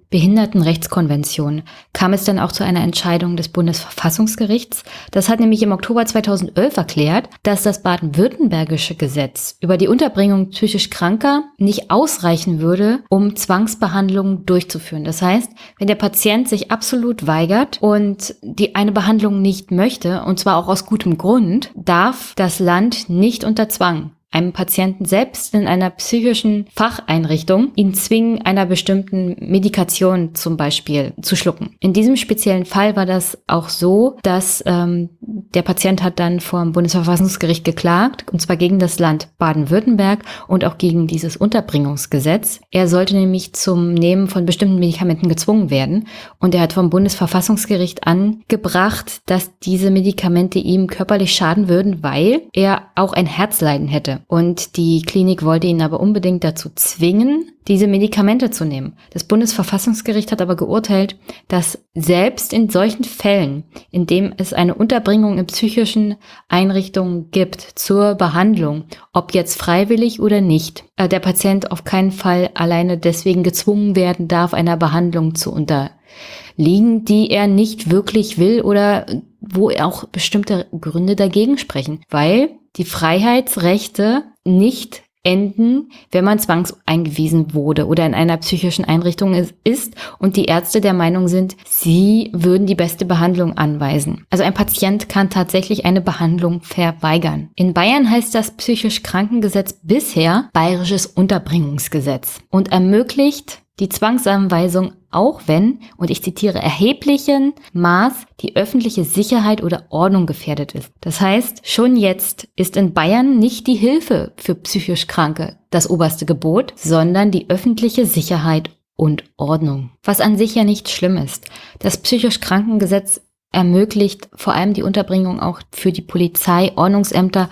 N-Behindertenrechtskonvention kam es dann auch zu einer Entscheidung des Bundesverfassungsgerichts. Das hat nämlich im Oktober zweitausendelf erklärt, dass das baden-württembergische Gesetz über die Unterbringung psychisch Kranker nicht ausreichen würde, um Zwangsbehandlungen durchzuführen. Das heißt, wenn der Patient sich absolut weigert und die eine Behandlung nicht möchte, und zwar auch aus gutem Grund, darf das Land nicht unter Zwang einem Patienten selbst in einer psychischen Facheinrichtung ihn zwingen, einer bestimmten Medikation zum Beispiel zu schlucken. In diesem speziellen Fall war das auch so, dass ähm, der Patient hat dann vor dem Bundesverfassungsgericht geklagt, und zwar gegen das Land Baden-Württemberg und auch gegen dieses Unterbringungsgesetz. Er sollte nämlich zum Nehmen von bestimmten Medikamenten gezwungen werden, und er hat vom Bundesverfassungsgericht angebracht, dass diese Medikamente ihm körperlich schaden würden, weil er auch ein Herzleiden hätte. Und die Klinik wollte ihn aber unbedingt dazu zwingen, diese Medikamente zu nehmen. Das Bundesverfassungsgericht hat aber geurteilt, dass selbst in solchen Fällen, in dem es eine Unterbringung in psychischen Einrichtungen gibt zur Behandlung, ob jetzt freiwillig oder nicht, der Patient auf keinen Fall alleine deswegen gezwungen werden darf, einer Behandlung zu unterliegen, die er nicht wirklich will oder wo auch bestimmte Gründe dagegen sprechen, weil die Freiheitsrechte nicht enden, wenn man zwangseingewiesen wurde oder in einer psychischen Einrichtung ist und die Ärzte der Meinung sind, sie würden die beste Behandlung anweisen. Also ein Patient kann tatsächlich eine Behandlung verweigern. In Bayern heißt das psychisch Krankengesetz bisher Bayerisches Unterbringungsgesetz und ermöglicht die Zwangsanweisung, auch wenn, und ich zitiere, erheblichen Maß die öffentliche Sicherheit oder Ordnung gefährdet ist. Das heißt, schon jetzt ist in Bayern nicht die Hilfe für psychisch Kranke das oberste Gebot, sondern die öffentliche Sicherheit und Ordnung. Was an sich ja nicht schlimm ist. Das psychisch Krankengesetz ermöglicht vor allem die Unterbringung auch für die Polizei, Ordnungsämter,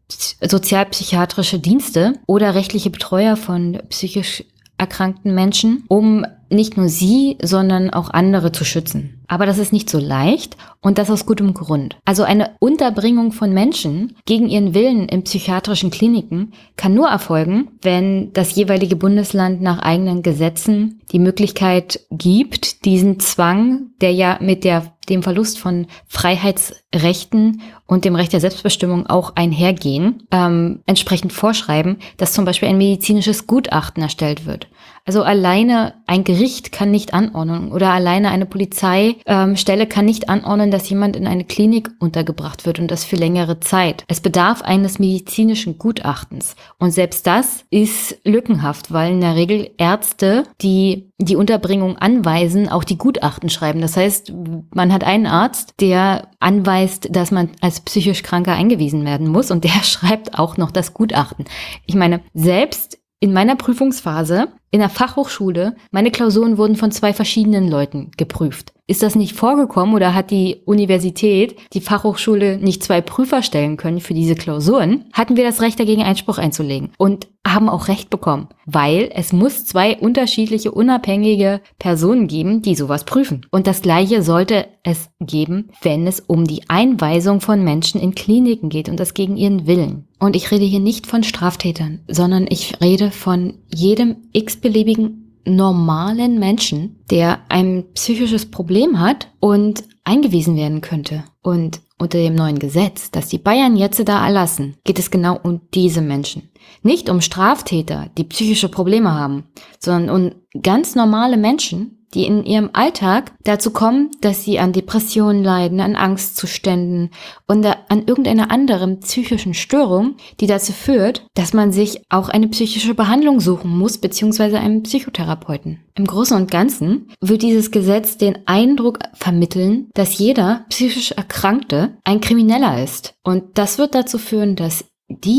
sozialpsychiatrische Dienste oder rechtliche Betreuer von psychisch erkrankten Menschen, um nicht nur sie, sondern auch andere zu schützen. Aber das ist nicht so leicht und das aus gutem Grund. Also eine Unterbringung von Menschen gegen ihren Willen in psychiatrischen Kliniken kann nur erfolgen, wenn das jeweilige Bundesland nach eigenen Gesetzen die Möglichkeit gibt, diesen Zwang, der ja mit der dem Verlust von Freiheitsrechten und dem Recht der Selbstbestimmung auch einhergehen, ähm, entsprechend vorschreiben, dass zum Beispiel ein medizinisches Gutachten erstellt wird. Also alleine ein Gericht kann nicht anordnen oder alleine eine Polizeistelle ähm, kann nicht anordnen, dass jemand in eine Klinik untergebracht wird und das für längere Zeit. Es bedarf eines medizinischen Gutachtens und selbst das ist lückenhaft, weil in der Regel Ärzte, die die Unterbringung anweisen, auch die Gutachten schreiben. Das heißt, man hat einen Arzt, der anweist, dass man als psychisch Kranker eingewiesen werden muss und der schreibt auch noch das Gutachten. Ich meine, selbst in meiner Prüfungsphase in der Fachhochschule, meine Klausuren wurden von zwei verschiedenen Leuten geprüft. Ist das nicht vorgekommen oder hat die Universität, die Fachhochschule nicht zwei Prüfer stellen können für diese Klausuren, hatten wir das Recht dagegen Einspruch einzulegen und haben auch Recht bekommen, weil es muss zwei unterschiedliche, unabhängige Personen geben, die sowas prüfen. Und das Gleiche sollte es geben, wenn es um die Einweisung von Menschen in Kliniken geht und das gegen ihren Willen. Und ich rede hier nicht von Straftätern, sondern ich rede von jedem x-beliebigen normalen Menschen, der ein psychisches Problem hat und eingewiesen werden könnte. Und unter dem neuen Gesetz, das die Bayern jetzt da erlassen, geht es genau um diese Menschen. Nicht um Straftäter, die psychische Probleme haben, sondern um ganz normale Menschen, die in ihrem Alltag dazu kommen, dass sie an Depressionen leiden, an Angstzuständen und an irgendeiner anderen psychischen Störung, die dazu führt, dass man sich auch eine psychische Behandlung suchen muss, beziehungsweise einen Psychotherapeuten. Im Großen und Ganzen wird dieses Gesetz den Eindruck vermitteln, dass jeder psychisch Erkrankte ein Krimineller ist. Und das wird dazu führen, dass die,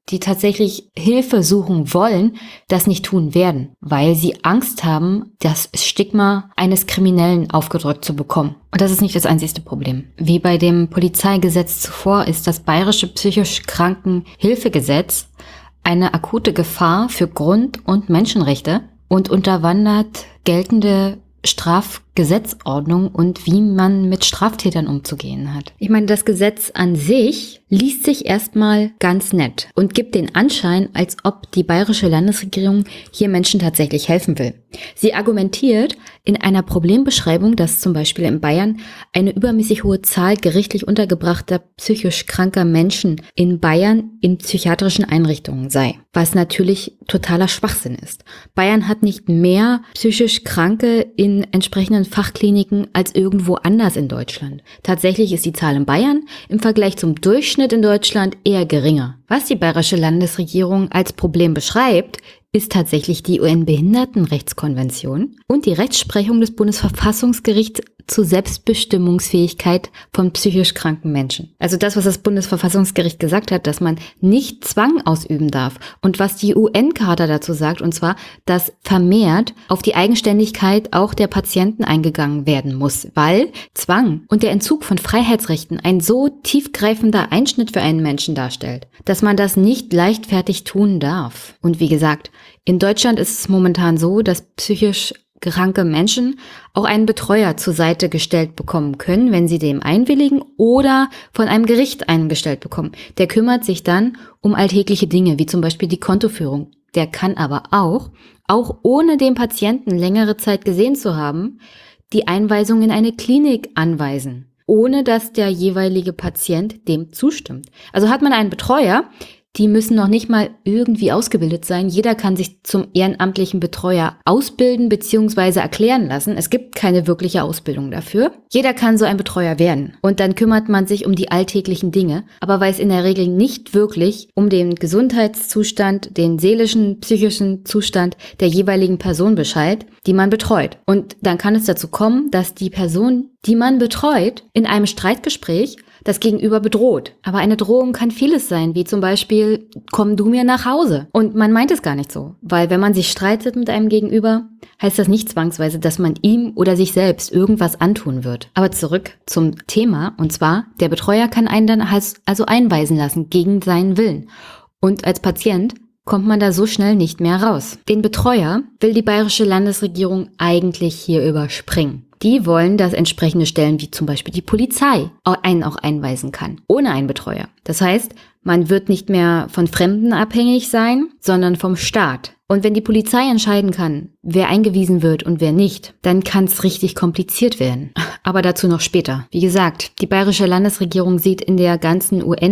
die tatsächlich Hilfe suchen wollen, das nicht tun werden, weil sie Angst haben, das Stigma eines Kriminellen aufgedrückt zu bekommen. Und das ist nicht das einzigste Problem. Wie bei dem Polizeigesetz zuvor ist das bayerische psychisch Krankenhilfegesetz eine akute Gefahr für Grund- und Menschenrechte und unterwandert geltende Strafgesetzordnung und wie man mit Straftätern umzugehen hat. Ich meine, das Gesetz an sich liest sich erstmal ganz nett und gibt den Anschein, als ob die bayerische Landesregierung hier Menschen tatsächlich helfen will. Sie argumentiert in einer Problembeschreibung, dass zum Beispiel in Bayern eine übermäßig hohe Zahl gerichtlich untergebrachter psychisch kranker Menschen in Bayern in psychiatrischen Einrichtungen sei, was natürlich totaler Schwachsinn ist. Bayern hat nicht mehr psychisch Kranke in entsprechenden Fachkliniken als irgendwo anders in Deutschland. Tatsächlich ist die Zahl in Bayern im Vergleich zum Durchschnitt in Deutschland eher geringer. Was die bayerische Landesregierung als Problem beschreibt, ist tatsächlich die U N-Behindertenrechtskonvention und die Rechtsprechung des Bundesverfassungsgerichts zur Selbstbestimmungsfähigkeit von psychisch kranken Menschen. Also das, was das Bundesverfassungsgericht gesagt hat, dass man nicht Zwang ausüben darf und was die U N-Charta dazu sagt, und zwar, dass vermehrt auf die Eigenständigkeit auch der Patienten eingegangen werden muss, weil Zwang und der Entzug von Freiheitsrechten ein so tiefgreifender Einschnitt für einen Menschen darstellt, dass man das nicht leichtfertig tun darf. Und wie gesagt, in Deutschland ist es momentan so, dass psychisch kranke Menschen auch einen Betreuer zur Seite gestellt bekommen können, wenn sie dem einwilligen oder von einem Gericht eingestellt bekommen. Der kümmert sich dann um alltägliche Dinge, wie zum Beispiel die Kontoführung. Der kann aber auch, auch ohne den Patienten längere Zeit gesehen zu haben, die Einweisung in eine Klinik anweisen, ohne dass der jeweilige Patient dem zustimmt. Also hat man einen Betreuer, die müssen noch nicht mal irgendwie ausgebildet sein. Jeder kann sich zum ehrenamtlichen Betreuer ausbilden bzw. erklären lassen. Es gibt keine wirkliche Ausbildung dafür. Jeder kann so ein Betreuer werden. Und dann kümmert man sich um die alltäglichen Dinge, aber weiß in der Regel nicht wirklich um den Gesundheitszustand, den seelischen, psychischen Zustand der jeweiligen Person Bescheid, die man betreut. Und dann kann es dazu kommen, dass die Person, die man betreut, in einem Streitgespräch das Gegenüber bedroht. Aber eine Drohung kann vieles sein, wie zum Beispiel, komm du mir nach Hause. Und man meint es gar nicht so, weil wenn man sich streitet mit einem Gegenüber, heißt das nicht zwangsweise, dass man ihm oder sich selbst irgendwas antun wird. Aber zurück zum Thema, und zwar, der Betreuer kann einen dann also einweisen lassen gegen seinen Willen. Und als Patient kommt man da so schnell nicht mehr raus. Den Betreuer will die bayerische Landesregierung eigentlich hier überspringen. Die wollen, dass entsprechende Stellen wie zum Beispiel die Polizei einen auch einweisen kann, ohne einen Betreuer. Das heißt, man wird nicht mehr von Fremden abhängig sein, sondern vom Staat. Und wenn die Polizei entscheiden kann, wer eingewiesen wird und wer nicht, dann kann es richtig kompliziert werden. Aber dazu noch später. Wie gesagt, die bayerische Landesregierung sieht in der ganzen U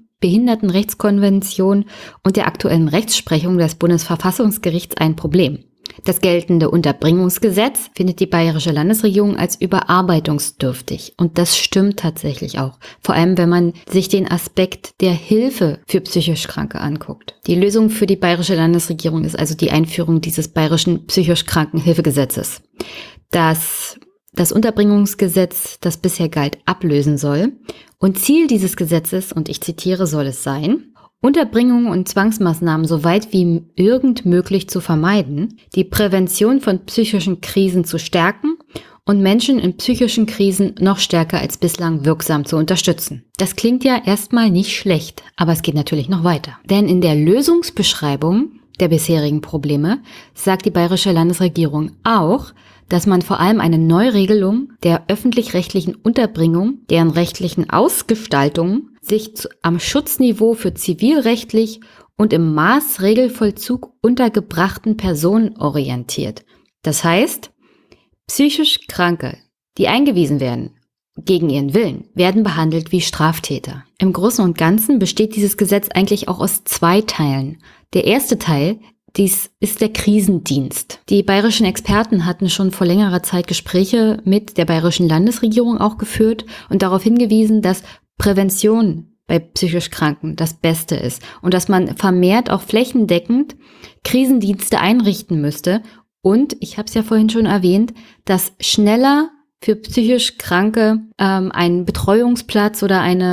N-Behindertenrechtskonvention und der aktuellen Rechtsprechung des Bundesverfassungsgerichts ein Problem. Das geltende Unterbringungsgesetz findet die bayerische Landesregierung als überarbeitungsdürftig. Und das stimmt tatsächlich auch. Vor allem, wenn man sich den Aspekt der Hilfe für psychisch Kranke anguckt. Die Lösung für die bayerische Landesregierung ist also die Einführung dieses bayerischen psychisch Krankenhilfegesetzes, das das Unterbringungsgesetz, das bisher galt, ablösen soll. Und Ziel dieses Gesetzes, und ich zitiere, soll es sein: Unterbringung und Zwangsmaßnahmen so weit wie irgend möglich zu vermeiden, die Prävention von psychischen Krisen zu stärken und Menschen in psychischen Krisen noch stärker als bislang wirksam zu unterstützen. Das klingt ja erstmal nicht schlecht, aber es geht natürlich noch weiter. Denn in der Lösungsbeschreibung der bisherigen Probleme sagt die bayerische Landesregierung auch, dass man vor allem eine Neuregelung der öffentlich-rechtlichen Unterbringung, deren rechtlichen Ausgestaltung sich zu, am Schutzniveau für zivilrechtlich und im Maßregelvollzug untergebrachten Personen orientiert. Das heißt, psychisch Kranke, die eingewiesen werden, gegen ihren Willen, werden behandelt wie Straftäter. Im Großen und Ganzen besteht dieses Gesetz eigentlich auch aus zwei Teilen. Der erste Teil, dies ist der Krisendienst. Die bayerischen Experten hatten schon vor längerer Zeit Gespräche mit der bayerischen Landesregierung auch geführt und darauf hingewiesen, dass Prävention bei psychisch Kranken das Beste ist und dass man vermehrt auch flächendeckend Krisendienste einrichten müsste. Und, ich habe es ja vorhin schon erwähnt, dass schneller für psychisch Kranke ähm, ein Betreuungsplatz oder eine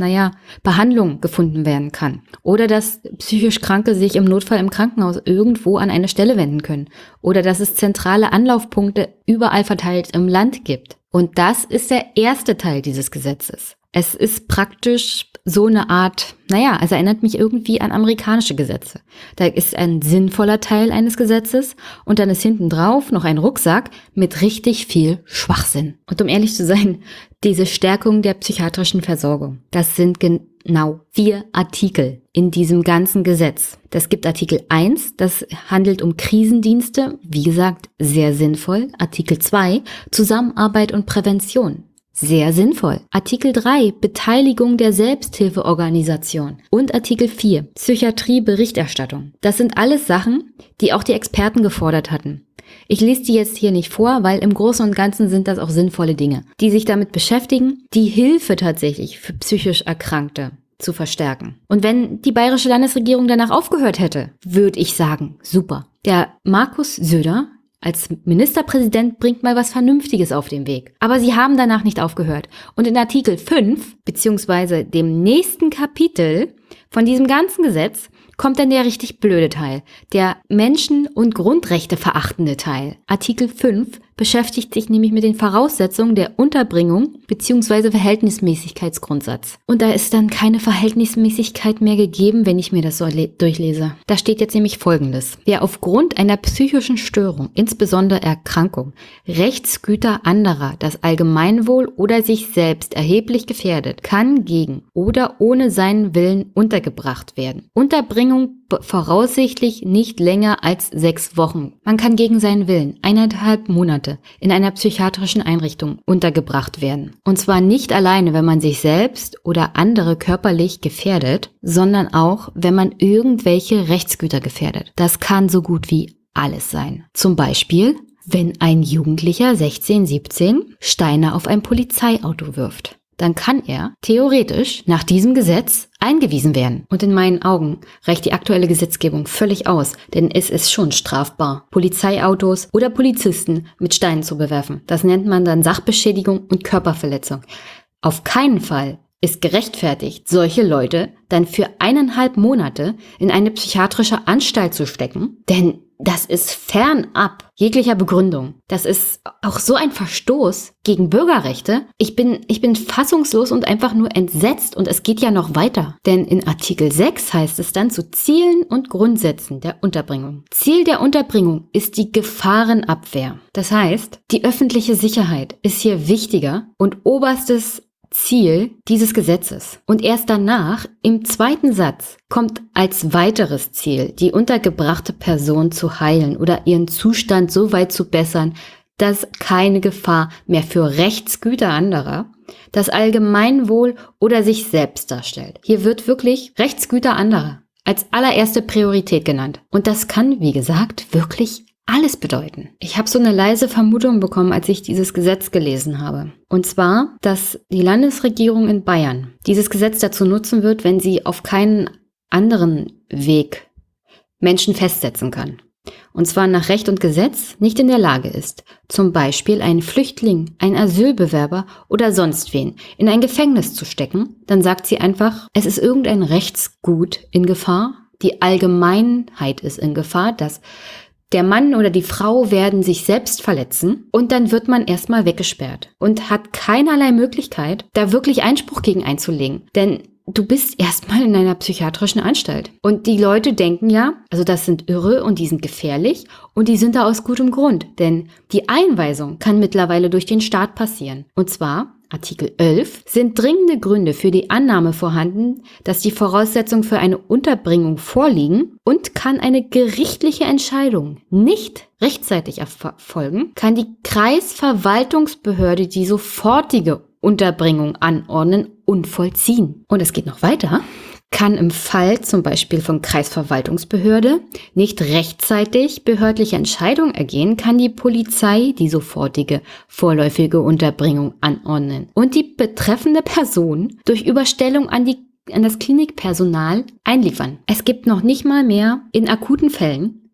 naja, Behandlung gefunden werden kann. Oder dass psychisch Kranke sich im Notfall im Krankenhaus irgendwo an eine Stelle wenden können. Oder dass es zentrale Anlaufpunkte überall verteilt im Land gibt. Und das ist der erste Teil dieses Gesetzes. Es ist praktisch so eine Art, naja, es erinnert mich irgendwie an amerikanische Gesetze. Da ist ein sinnvoller Teil eines Gesetzes und dann ist hinten drauf noch ein Rucksack mit richtig viel Schwachsinn. Und um ehrlich zu sein, diese Stärkung der psychiatrischen Versorgung, das sind genau vier Artikel in diesem ganzen Gesetz. Das gibt Artikel eins, das handelt um Krisendienste, wie gesagt, sehr sinnvoll. Artikel zwei, Zusammenarbeit und Prävention. Sehr sinnvoll. Artikel drei, Beteiligung der Selbsthilfeorganisation. Und Artikel vier, Psychiatrie-Berichterstattung. Das sind alles Sachen, die auch die Experten gefordert hatten. Ich lese die jetzt hier nicht vor, weil im Großen und Ganzen sind das auch sinnvolle Dinge, die sich damit beschäftigen, die Hilfe tatsächlich für psychisch Erkrankte zu verstärken. Und wenn die bayerische Landesregierung danach aufgehört hätte, würde ich sagen, super. Der Markus Söder als Ministerpräsident bringt mal was Vernünftiges auf den Weg. Aber sie haben danach nicht aufgehört. Und in Artikel fünf, beziehungsweise dem nächsten Kapitel von diesem ganzen Gesetz, kommt dann der richtig blöde Teil, der Menschen- und Grundrechte verachtende Teil. Artikel fünf beschäftigt sich nämlich mit den Voraussetzungen der Unterbringung bzw. Verhältnismäßigkeitsgrundsatz. Und da ist dann keine Verhältnismäßigkeit mehr gegeben, wenn ich mir das so durchlese. Da steht jetzt nämlich Folgendes. Wer aufgrund einer psychischen Störung, insbesondere Erkrankung, Rechtsgüter anderer, das Allgemeinwohl oder sich selbst erheblich gefährdet, kann gegen oder ohne seinen Willen untergebracht werden. Unterbringung voraussichtlich nicht länger als sechs Wochen. Man kann gegen seinen Willen eineinhalb Monate in einer psychiatrischen Einrichtung untergebracht werden. Und zwar nicht alleine, wenn man sich selbst oder andere körperlich gefährdet, sondern auch, wenn man irgendwelche Rechtsgüter gefährdet. Das kann so gut wie alles sein. Zum Beispiel, wenn ein Jugendlicher, sechzehn, siebzehn, Steine auf ein Polizeiauto wirft. Dann kann er theoretisch nach diesem Gesetz eingewiesen werden. Und in meinen Augen reicht die aktuelle Gesetzgebung völlig aus, denn es ist schon strafbar, Polizeiautos oder Polizisten mit Steinen zu bewerfen. Das nennt man dann Sachbeschädigung und Körperverletzung. Auf keinen Fall ist gerechtfertigt, solche Leute dann für eineinhalb Monate in eine psychiatrische Anstalt zu stecken, denn das ist fernab jeglicher Begründung. Das ist auch so ein Verstoß gegen Bürgerrechte. Ich bin, ich bin fassungslos und einfach nur entsetzt und es geht ja noch weiter. Denn in Artikel sechs heißt es dann zu Zielen und Grundsätzen der Unterbringung. Ziel der Unterbringung ist die Gefahrenabwehr. Das heißt, die öffentliche Sicherheit ist hier wichtiger und oberstes Ziel dieses Gesetzes. Und erst danach, im zweiten Satz, kommt als weiteres Ziel, die untergebrachte Person zu heilen oder ihren Zustand so weit zu bessern, dass keine Gefahr mehr für Rechtsgüter anderer, das Allgemeinwohl oder sich selbst darstellt. Hier wird wirklich Rechtsgüter anderer als allererste Priorität genannt. Und das kann, wie gesagt, wirklich alles bedeuten. Ich habe so eine leise Vermutung bekommen, als ich dieses Gesetz gelesen habe. Und zwar, dass die Landesregierung in Bayern dieses Gesetz dazu nutzen wird, wenn sie auf keinen anderen Weg Menschen festsetzen kann. Und zwar nach Recht und Gesetz nicht in der Lage ist, zum Beispiel einen Flüchtling, einen Asylbewerber oder sonst wen in ein Gefängnis zu stecken, dann sagt sie einfach, es ist irgendein Rechtsgut in Gefahr, die Allgemeinheit ist in Gefahr, dass der Mann oder die Frau werden sich selbst verletzen und dann wird man erstmal weggesperrt und hat keinerlei Möglichkeit, da wirklich Einspruch gegen einzulegen. Denn du bist erstmal in einer psychiatrischen Anstalt. Und die Leute denken ja, also das sind Irre und die sind gefährlich und die sind da aus gutem Grund. Denn die Einweisung kann mittlerweile durch den Staat passieren. Und zwar Artikel elf, sind dringende Gründe für die Annahme vorhanden, dass die Voraussetzungen für eine Unterbringung vorliegen und kann eine gerichtliche Entscheidung nicht rechtzeitig erfolgen, kann die Kreisverwaltungsbehörde die sofortige Unterbringung anordnen und vollziehen. Und es geht noch weiter. Kann im Fall zum Beispiel von Kreisverwaltungsbehörde nicht rechtzeitig behördliche Entscheidung ergehen, kann die Polizei die sofortige vorläufige Unterbringung anordnen und die betreffende Person durch Überstellung an die an das Klinikpersonal einliefern. Es gibt noch nicht mal mehr in akuten Fällen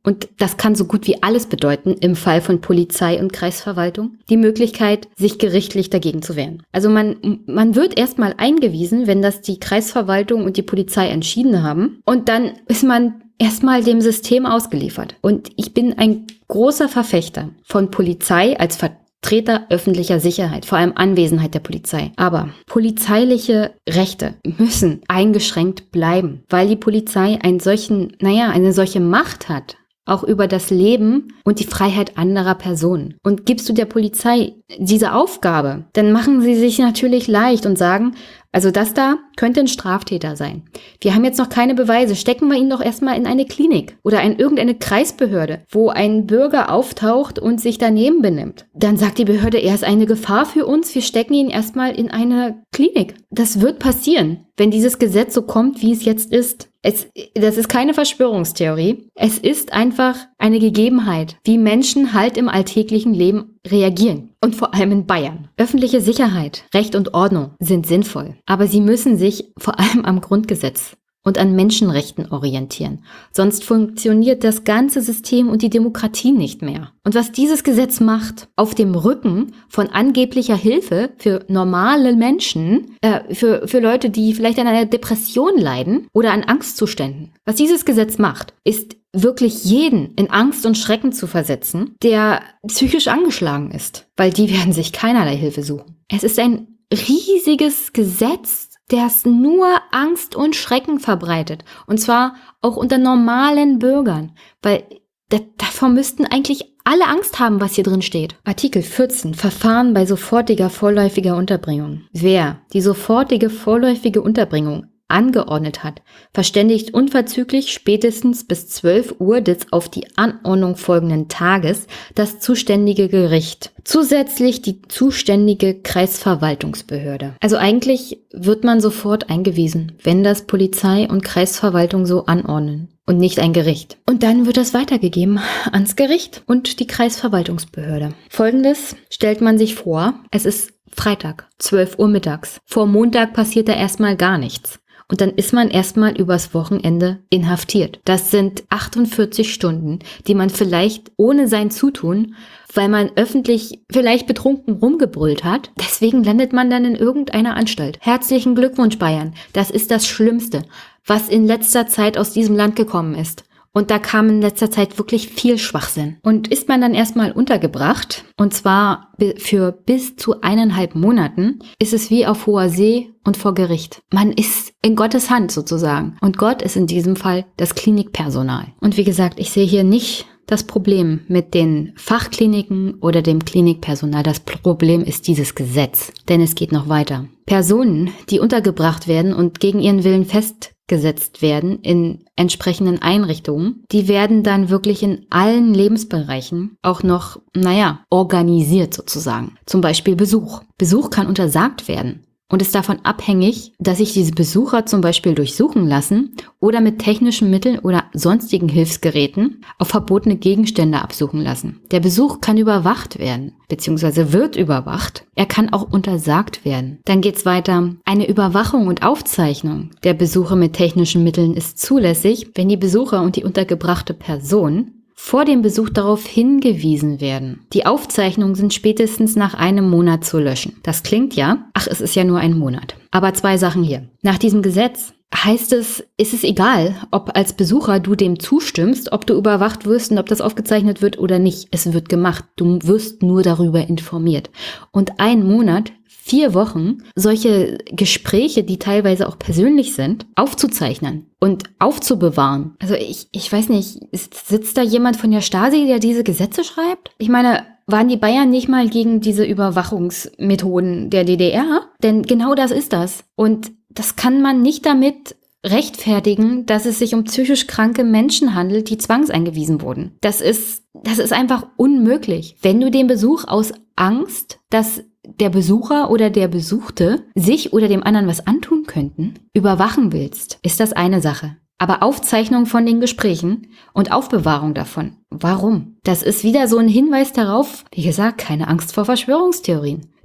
Und das kann so gut wie alles bedeuten im Fall von Polizei und Kreisverwaltung, die Möglichkeit, sich gerichtlich dagegen zu wehren. Also man, man wird erstmal eingewiesen, wenn das die Kreisverwaltung und die Polizei entschieden haben. Und dann ist man erstmal dem System ausgeliefert. Und ich bin ein großer Verfechter von Polizei als Vertreter öffentlicher Sicherheit, vor allem Anwesenheit der Polizei. Aber polizeiliche Rechte müssen eingeschränkt bleiben, weil die Polizei einen solchen, naja, eine solche Macht hat, auch über das Leben und die Freiheit anderer Personen. Und gibst du der Polizei diese Aufgabe, dann machen sie sich natürlich leicht und sagen, also das da könnte ein Straftäter sein. Wir haben jetzt noch keine Beweise. Stecken wir ihn doch erstmal in eine Klinik oder in irgendeine Kreisbehörde, wo ein Bürger auftaucht und sich daneben benimmt. Dann sagt die Behörde, er ist eine Gefahr für uns. Wir stecken ihn erstmal in eine Klinik. Das wird passieren, wenn dieses Gesetz so kommt, wie es jetzt ist. Es, das ist keine Verschwörungstheorie. Es ist einfach eine Gegebenheit, wie Menschen halt im alltäglichen Leben reagieren. Und vor allem in Bayern. Öffentliche Sicherheit, Recht und Ordnung sind sinnvoll. Aber sie müssen sich vor allem am Grundgesetz und an Menschenrechten orientieren. Sonst funktioniert das ganze System und die Demokratie nicht mehr. Und was dieses Gesetz macht, auf dem Rücken von angeblicher Hilfe für normale Menschen, äh, für, für Leute, die vielleicht an einer Depression leiden oder an Angstzuständen. Was dieses Gesetz macht, ist wirklich jeden in Angst und Schrecken zu versetzen, der psychisch angeschlagen ist, weil die werden sich keinerlei Hilfe suchen. Es ist ein riesiges Gesetz, das nur Angst und Schrecken verbreitet. Und zwar auch unter normalen Bürgern, weil da, davor müssten eigentlich alle Angst haben, was hier drin steht. Artikel vierzehn. Verfahren bei sofortiger vorläufiger Unterbringung. Wer die sofortige vorläufige Unterbringung angeordnet hat, verständigt unverzüglich spätestens bis zwölf Uhr des auf die Anordnung folgenden Tages das zuständige Gericht. Zusätzlich die zuständige Kreisverwaltungsbehörde. Also eigentlich wird man sofort eingewiesen, wenn das Polizei und Kreisverwaltung so anordnen und nicht ein Gericht. Und dann wird das weitergegeben ans Gericht und die Kreisverwaltungsbehörde. Folgendes stellt man sich vor, es ist Freitag, zwölf Uhr mittags. Vor Montag passiert da erstmal gar nichts. Und dann ist man erstmal übers Wochenende inhaftiert. Das sind achtundvierzig Stunden, die man vielleicht ohne sein Zutun, weil man öffentlich vielleicht betrunken rumgebrüllt hat, deswegen landet man dann in irgendeiner Anstalt. Herzlichen Glückwunsch, Bayern. Das ist das Schlimmste, was in letzter Zeit aus diesem Land gekommen ist. Und da kam in letzter Zeit wirklich viel Schwachsinn. Und ist man dann erstmal untergebracht, und zwar für bis zu eineinhalb Monaten, ist es wie auf hoher See und vor Gericht. Man ist in Gottes Hand sozusagen. Und Gott ist in diesem Fall das Klinikpersonal. Und wie gesagt, ich sehe hier nicht das Problem mit den Fachkliniken oder dem Klinikpersonal. Das Problem ist dieses Gesetz. Denn es geht noch weiter. Personen, die untergebracht werden und gegen ihren Willen festgesetzt werden in entsprechenden Einrichtungen, die werden dann wirklich in allen Lebensbereichen auch noch, naja, organisiert sozusagen. Zum Beispiel Besuch. Besuch kann untersagt werden. Und ist davon abhängig, dass sich diese Besucher zum Beispiel durchsuchen lassen oder mit technischen Mitteln oder sonstigen Hilfsgeräten auf verbotene Gegenstände absuchen lassen. Der Besuch kann überwacht werden, beziehungsweise wird überwacht. Er kann auch untersagt werden. Dann geht's weiter. Eine Überwachung und Aufzeichnung der Besuche mit technischen Mitteln ist zulässig, wenn die Besucher und die untergebrachte Person vor dem Besuch darauf hingewiesen werden. Die Aufzeichnungen sind spätestens nach einem Monat zu löschen. Das klingt ja, ach, es ist ja nur ein Monat. Aber zwei Sachen hier. Nach diesem Gesetz heißt es, ist es egal, ob als Besucher du dem zustimmst, ob du überwacht wirst und ob das aufgezeichnet wird oder nicht. Es wird gemacht. Du wirst nur darüber informiert. Und ein Monat, vier Wochen, solche Gespräche, die teilweise auch persönlich sind, aufzuzeichnen und aufzubewahren. Also ich, ich weiß nicht, sitzt da jemand von der Stasi, der diese Gesetze schreibt? Ich meine, waren die Bayern nicht mal gegen diese Überwachungsmethoden der D D R? Denn genau das ist das. Und das kann man nicht damit rechtfertigen, dass es sich um psychisch kranke Menschen handelt, die zwangseingewiesen wurden. Das ist, das ist einfach unmöglich. Wenn du den Besuch aus Angst, dass der Besucher oder der Besuchte sich oder dem anderen was antun könnten, überwachen willst, ist das eine Sache. Aber Aufzeichnung von den Gesprächen und Aufbewahrung davon, warum? Das ist wieder so ein Hinweis darauf, wie gesagt, keine Angst vor Verschwörungstheorien.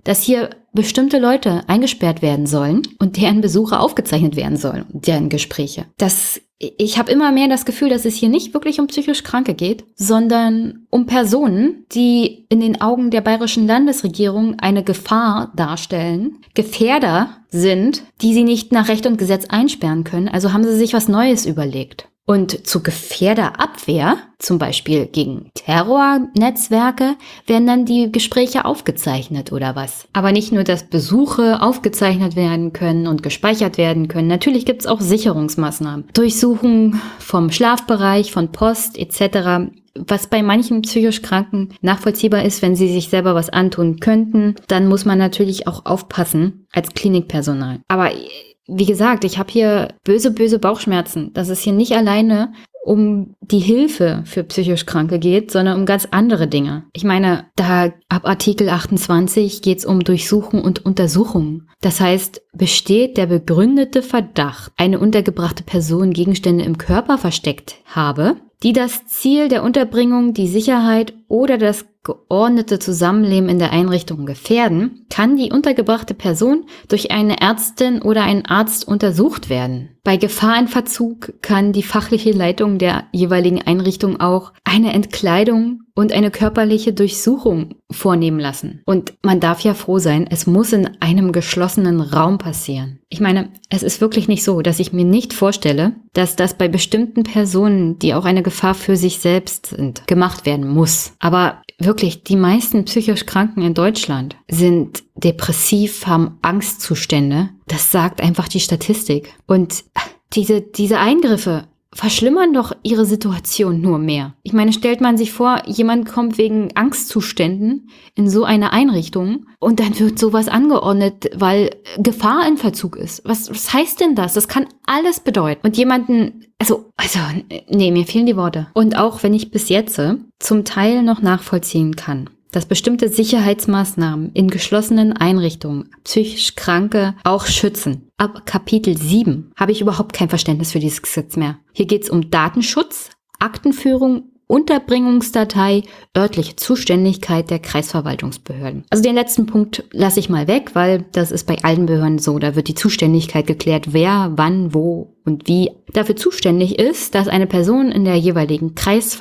dass hier bestimmte Leute eingesperrt werden sollen und deren Besuche aufgezeichnet werden sollen, deren Gespräche. Das, ich habe immer mehr das Gefühl, dass es hier nicht wirklich um psychisch Kranke geht, sondern um Personen, die in den Augen der bayerischen Landesregierung eine Gefahr darstellen, Gefährder sind, die sie nicht nach Recht und Gesetz einsperren können. Also haben sie sich was Neues überlegt. Und zur Gefährderabwehr, zum Beispiel gegen Terrornetzwerke, werden dann die Gespräche aufgezeichnet oder was. Aber nicht nur, dass Besuche aufgezeichnet werden können und gespeichert werden können. Natürlich gibt es auch Sicherungsmaßnahmen. Durchsuchung vom Schlafbereich, von Post et cetera, was bei manchen psychisch Kranken nachvollziehbar ist, wenn sie sich selber was antun könnten, dann muss man natürlich auch aufpassen als Klinikpersonal. Aber wie gesagt, ich habe hier böse, böse Bauchschmerzen, dass es hier nicht alleine um die Hilfe für psychisch Kranke geht, sondern um ganz andere Dinge. Ich meine, da ab Artikel achtundzwanzig geht es um Durchsuchung und Untersuchung. Das heißt, besteht der begründete Verdacht, eine untergebrachte Person Gegenstände im Körper versteckt habe, die das Ziel der Unterbringung, die Sicherheit oder das geordnete Zusammenleben in der Einrichtung gefährden, kann die untergebrachte Person durch eine Ärztin oder einen Arzt untersucht werden. Bei Gefahr in Verzug kann die fachliche Leitung der jeweiligen Einrichtung auch eine Entkleidung und eine körperliche Durchsuchung vornehmen lassen. Und man darf ja froh sein, es muss in einem geschlossenen Raum passieren. Ich meine, es ist wirklich nicht so, dass ich mir nicht vorstelle, dass das bei bestimmten Personen, die auch eine Gefahr für sich selbst sind, gemacht werden muss. Aber wirklich, die meisten psychisch Kranken in Deutschland sind depressiv, haben Angstzustände. Das sagt einfach die Statistik. Und diese, diese Eingriffe verschlimmern doch ihre Situation nur mehr. Ich meine, stellt man sich vor, jemand kommt wegen Angstzuständen in so eine Einrichtung und dann wird sowas angeordnet, weil Gefahr in Verzug ist. Was, was heißt denn das? Das kann alles bedeuten. Und jemanden, also, also, nee, mir fehlen die Worte. Und auch wenn ich bis jetzt zum Teil noch nachvollziehen kann, dass bestimmte Sicherheitsmaßnahmen in geschlossenen Einrichtungen psychisch Kranke auch schützen. Ab Kapitel sieben habe ich überhaupt kein Verständnis für dieses Gesetz mehr. Hier geht es um Datenschutz, Aktenführung, Unterbringungsdatei, örtliche Zuständigkeit der Kreisverwaltungsbehörden. Also den letzten Punkt lasse ich mal weg, weil das ist bei allen Behörden so. Da wird die Zuständigkeit geklärt, wer, wann, wo und wie dafür zuständig ist, dass eine Person in der jeweiligen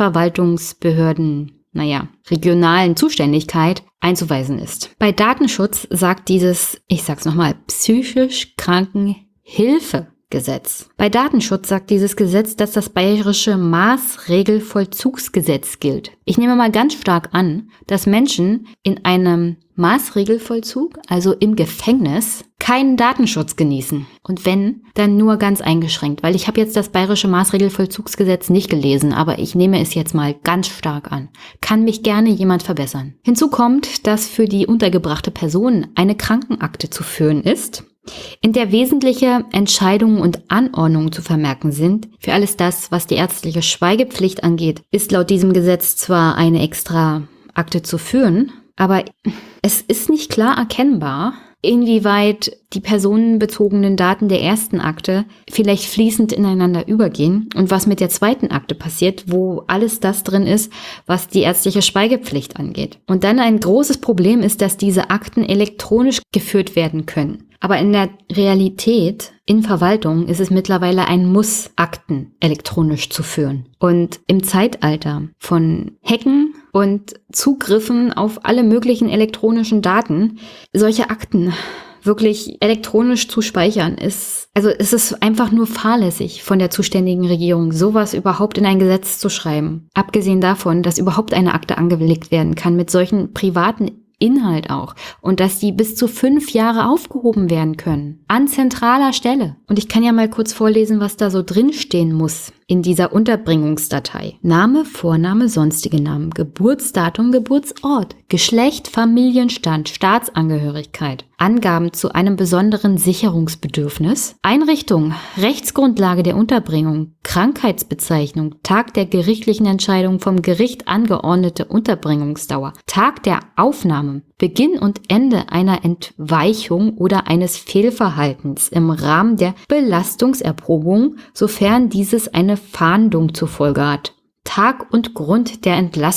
Kreisverwaltungsbehörden naja, regionalen Zuständigkeit einzuweisen ist. Bei Datenschutz sagt dieses, ich sag's nochmal, psychisch Krankenhilfegesetz. Bei Datenschutz sagt dieses Gesetz, dass das bayerische Maßregelvollzugsgesetz gilt. Ich nehme mal ganz stark an, dass Menschen in einem Maßregelvollzug, also im Gefängnis, keinen Datenschutz genießen. Und wenn, dann nur ganz eingeschränkt, weil ich habe jetzt das bayerische Maßregelvollzugsgesetz nicht gelesen, aber ich nehme es jetzt mal ganz stark an. Kann mich gerne jemand verbessern. Hinzu kommt, dass für die untergebrachte Person eine Krankenakte zu führen ist, in der wesentliche Entscheidungen und Anordnungen zu vermerken sind. Für alles das, was die ärztliche Schweigepflicht angeht, ist laut diesem Gesetz zwar eine extra Akte zu führen, aber es ist nicht klar erkennbar, inwieweit die personenbezogenen Daten der ersten Akte vielleicht fließend ineinander übergehen und was mit der zweiten Akte passiert, wo alles das drin ist, was die ärztliche Schweigepflicht angeht. Und dann ein großes Problem ist, dass diese Akten elektronisch geführt werden können. Aber in der Realität, in Verwaltung, ist es mittlerweile ein Muss, Akten elektronisch zu führen. Und im Zeitalter von Hacken und Zugriffen auf alle möglichen elektronischen Daten, solche Akten wirklich elektronisch zu speichern, ist, also es ist einfach nur fahrlässig von der zuständigen Regierung, sowas überhaupt in ein Gesetz zu schreiben. Abgesehen davon, dass überhaupt eine Akte angelegt werden kann mit solchen privaten Inhalt auch und dass die bis zu fünf Jahre aufgehoben werden können. An zentraler Stelle. Und ich kann ja mal kurz vorlesen, was da so drinstehen muss in dieser Unterbringungsdatei. Name, Vorname, sonstige Namen, Geburtsdatum, Geburtsort, Geschlecht, Familienstand, Staatsangehörigkeit, Angaben zu einem besonderen Sicherungsbedürfnis, Einrichtung, Rechtsgrundlage der Unterbringung, Krankheitsbezeichnung, Tag der gerichtlichen Entscheidung vom Gericht angeordnete Unterbringungsdauer, Tag der Aufnahme, Beginn und Ende einer Entweichung oder eines Fehlverhaltens im Rahmen der Belastungserprobung, sofern dieses eine Fahndung zur Folge hat. Tag und Grund der Entlassung.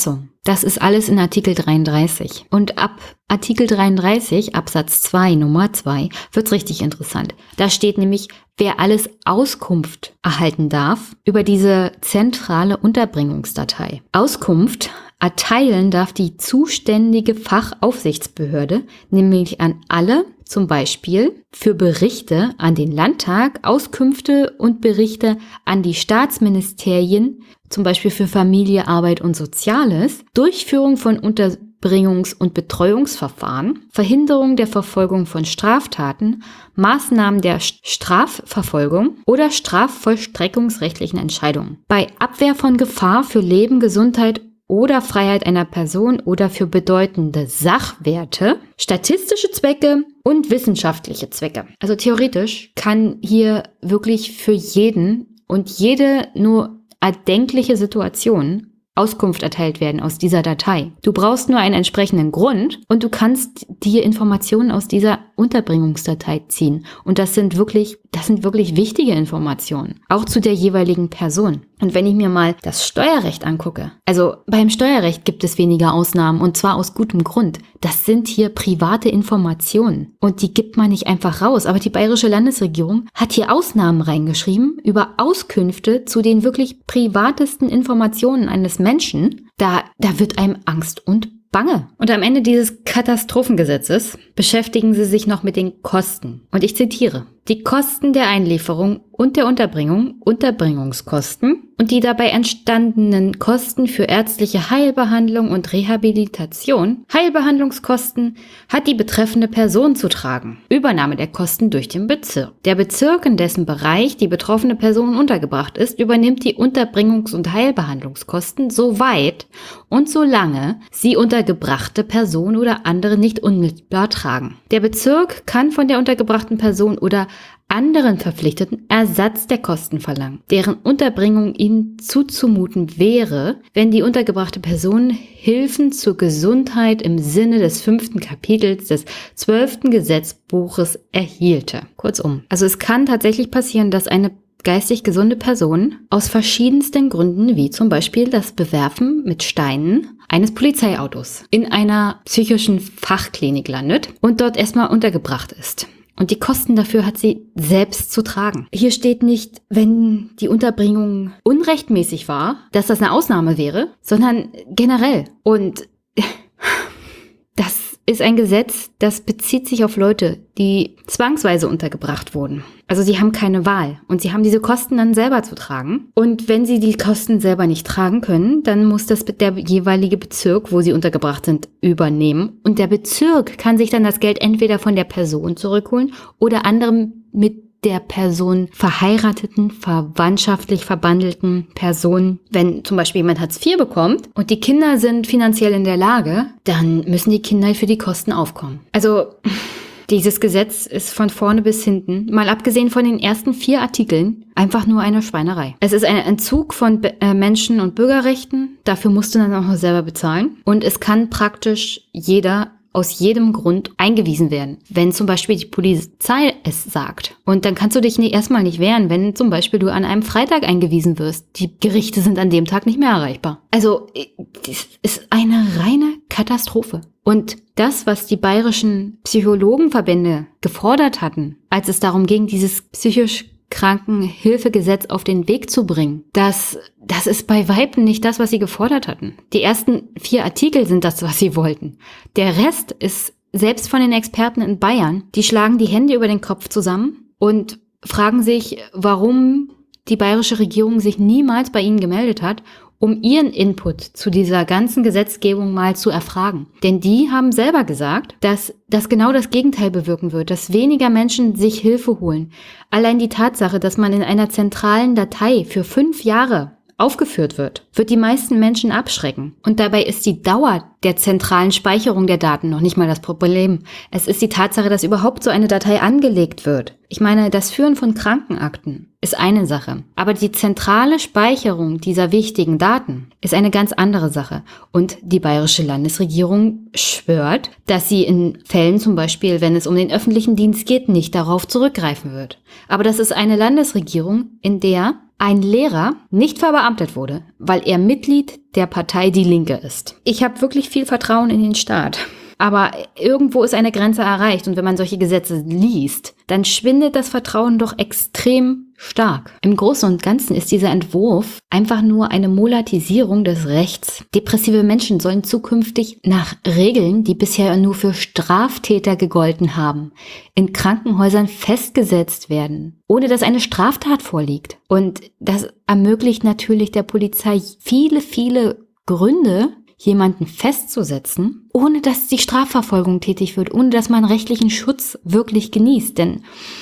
Das ist alles in Artikel dreiunddreißig. Und ab Artikel dreiunddreißig, Absatz zwei, Nummer zwei, wird's richtig interessant. Da steht nämlich, wer alles Auskunft erhalten darf über diese zentrale Unterbringungsdatei. Auskunft erteilen darf die zuständige Fachaufsichtsbehörde, nämlich an alle, zum Beispiel für Berichte an den Landtag, Auskünfte und Berichte an die Staatsministerien, zum Beispiel für Familie, Arbeit und Soziales, Durchführung von Unterbringungs- und Betreuungsverfahren, Verhinderung der Verfolgung von Straftaten, Maßnahmen der Strafverfolgung oder strafvollstreckungsrechtlichen Entscheidungen. Bei Abwehr von Gefahr für Leben, Gesundheit oder Freiheit einer Person oder für bedeutende Sachwerte, statistische Zwecke und wissenschaftliche Zwecke. Also theoretisch kann hier wirklich für jeden und jede nur erdenkliche Situation Auskunft erteilt werden aus dieser Datei. Du brauchst nur einen entsprechenden Grund und du kannst dir Informationen aus dieser Unterbringungsdatei ziehen. Und das sind wirklich, das sind wirklich wichtige Informationen, auch zu der jeweiligen Person. Und wenn ich mir mal das Steuerrecht angucke, also beim Steuerrecht gibt es weniger Ausnahmen und zwar aus gutem Grund. Das sind hier private Informationen und die gibt man nicht einfach raus. Aber die bayerische Landesregierung hat hier Ausnahmen reingeschrieben über Auskünfte zu den wirklich privatesten Informationen eines Menschen. Da, da wird einem Angst und Bange. Und am Ende dieses Katastrophengesetzes beschäftigen sie sich noch mit den Kosten. Und ich zitiere: Die Kosten der Einlieferung und der Unterbringung, Unterbringungskosten und die dabei entstandenen Kosten für ärztliche Heilbehandlung und Rehabilitation, Heilbehandlungskosten, hat die betreffende Person zu tragen. Übernahme der Kosten durch den Bezirk. Der Bezirk, in dessen Bereich die betroffene Person untergebracht ist, übernimmt die Unterbringungs- und Heilbehandlungskosten soweit und solange sie untergebrachte Person oder andere nicht unmittelbar tragen. Der Bezirk kann von der untergebrachten Person oder anderen Verpflichteten Ersatz der Kosten verlangen, deren Unterbringung ihnen zuzumuten wäre, wenn die untergebrachte Person Hilfen zur Gesundheit im Sinne des fünften Kapitels des zwölften Gesetzbuches erhielte. Kurzum, also es kann tatsächlich passieren, dass eine geistig gesunde Person aus verschiedensten Gründen, wie zum Beispiel das Bewerfen mit Steinen eines Polizeiautos, in einer psychischen Fachklinik landet und dort erstmal untergebracht ist. Und die Kosten dafür hat sie selbst zu tragen. Hier steht nicht, wenn die Unterbringung unrechtmäßig war, dass das eine Ausnahme wäre, sondern generell. Und das ist ein Gesetz, das bezieht sich auf Leute, die zwangsweise untergebracht wurden. Also sie haben keine Wahl und sie haben diese Kosten dann selber zu tragen. Und wenn sie die Kosten selber nicht tragen können, dann muss das der jeweilige Bezirk, wo sie untergebracht sind, übernehmen. Und der Bezirk kann sich dann das Geld entweder von der Person zurückholen oder anderem mit der Person verheirateten, verwandtschaftlich verbandelten Personen. Wenn zum Beispiel jemand Hartz vier bekommt und die Kinder sind finanziell in der Lage, dann müssen die Kinder für die Kosten aufkommen. Also dieses Gesetz ist von vorne bis hinten, mal abgesehen von den ersten vier Artikeln, einfach nur eine Schweinerei. Es ist ein Entzug von Be- äh, Menschen- und Bürgerrechten. Dafür musst du dann auch noch selber bezahlen. Und es kann praktisch jeder aus jedem Grund eingewiesen werden, wenn zum Beispiel die Polizei es sagt. Und dann kannst du dich nicht, erstmal nicht wehren, wenn zum Beispiel du an einem Freitag eingewiesen wirst. Die Gerichte sind an dem Tag nicht mehr erreichbar. Also, das ist eine reine Katastrophe. Und das, was die bayerischen Psychologenverbände gefordert hatten, als es darum ging, dieses psychisch Krankenhilfegesetz auf den Weg zu bringen, das, das ist bei Weitem nicht das, was sie gefordert hatten. Die ersten vier Artikel sind das, was sie wollten. Der Rest ist, selbst von den Experten in Bayern, die schlagen die Hände über den Kopf zusammen und fragen sich, warum die bayerische Regierung sich niemals bei ihnen gemeldet hat, um ihren Input zu dieser ganzen Gesetzgebung mal zu erfragen. Denn die haben selber gesagt, dass das genau das Gegenteil bewirken wird, dass weniger Menschen sich Hilfe holen. Allein die Tatsache, dass man in einer zentralen Datei für fünf Jahre aufgeführt wird, wird die meisten Menschen abschrecken. Und dabei ist die Dauer der zentralen Speicherung der Daten noch nicht mal das Problem. Es ist die Tatsache, dass überhaupt so eine Datei angelegt wird. Ich meine, das Führen von Krankenakten ist eine Sache, aber die zentrale Speicherung dieser wichtigen Daten ist eine ganz andere Sache. Und die bayerische Landesregierung schwört, dass sie in Fällen zum Beispiel, wenn es um den öffentlichen Dienst geht, nicht darauf zurückgreifen wird. Aber das ist eine Landesregierung, in der ein Lehrer nicht verbeamtet wurde, weil er Mitglied der Partei Die Linke ist. Ich habe wirklich viel Vertrauen in den Staat. Aber irgendwo ist eine Grenze erreicht und wenn man solche Gesetze liest, dann schwindet das Vertrauen doch extrem stark. Im Großen und Ganzen ist dieser Entwurf einfach nur eine Molatisierung des Rechts. Depressive Menschen sollen zukünftig nach Regeln, die bisher nur für Straftäter gegolten haben, in Krankenhäusern festgesetzt werden, ohne dass eine Straftat vorliegt. Und das ermöglicht natürlich der Polizei viele, viele Gründe, jemanden festzusetzen, ohne dass die Strafverfolgung tätig wird, ohne dass man rechtlichen Schutz wirklich genießt. Denn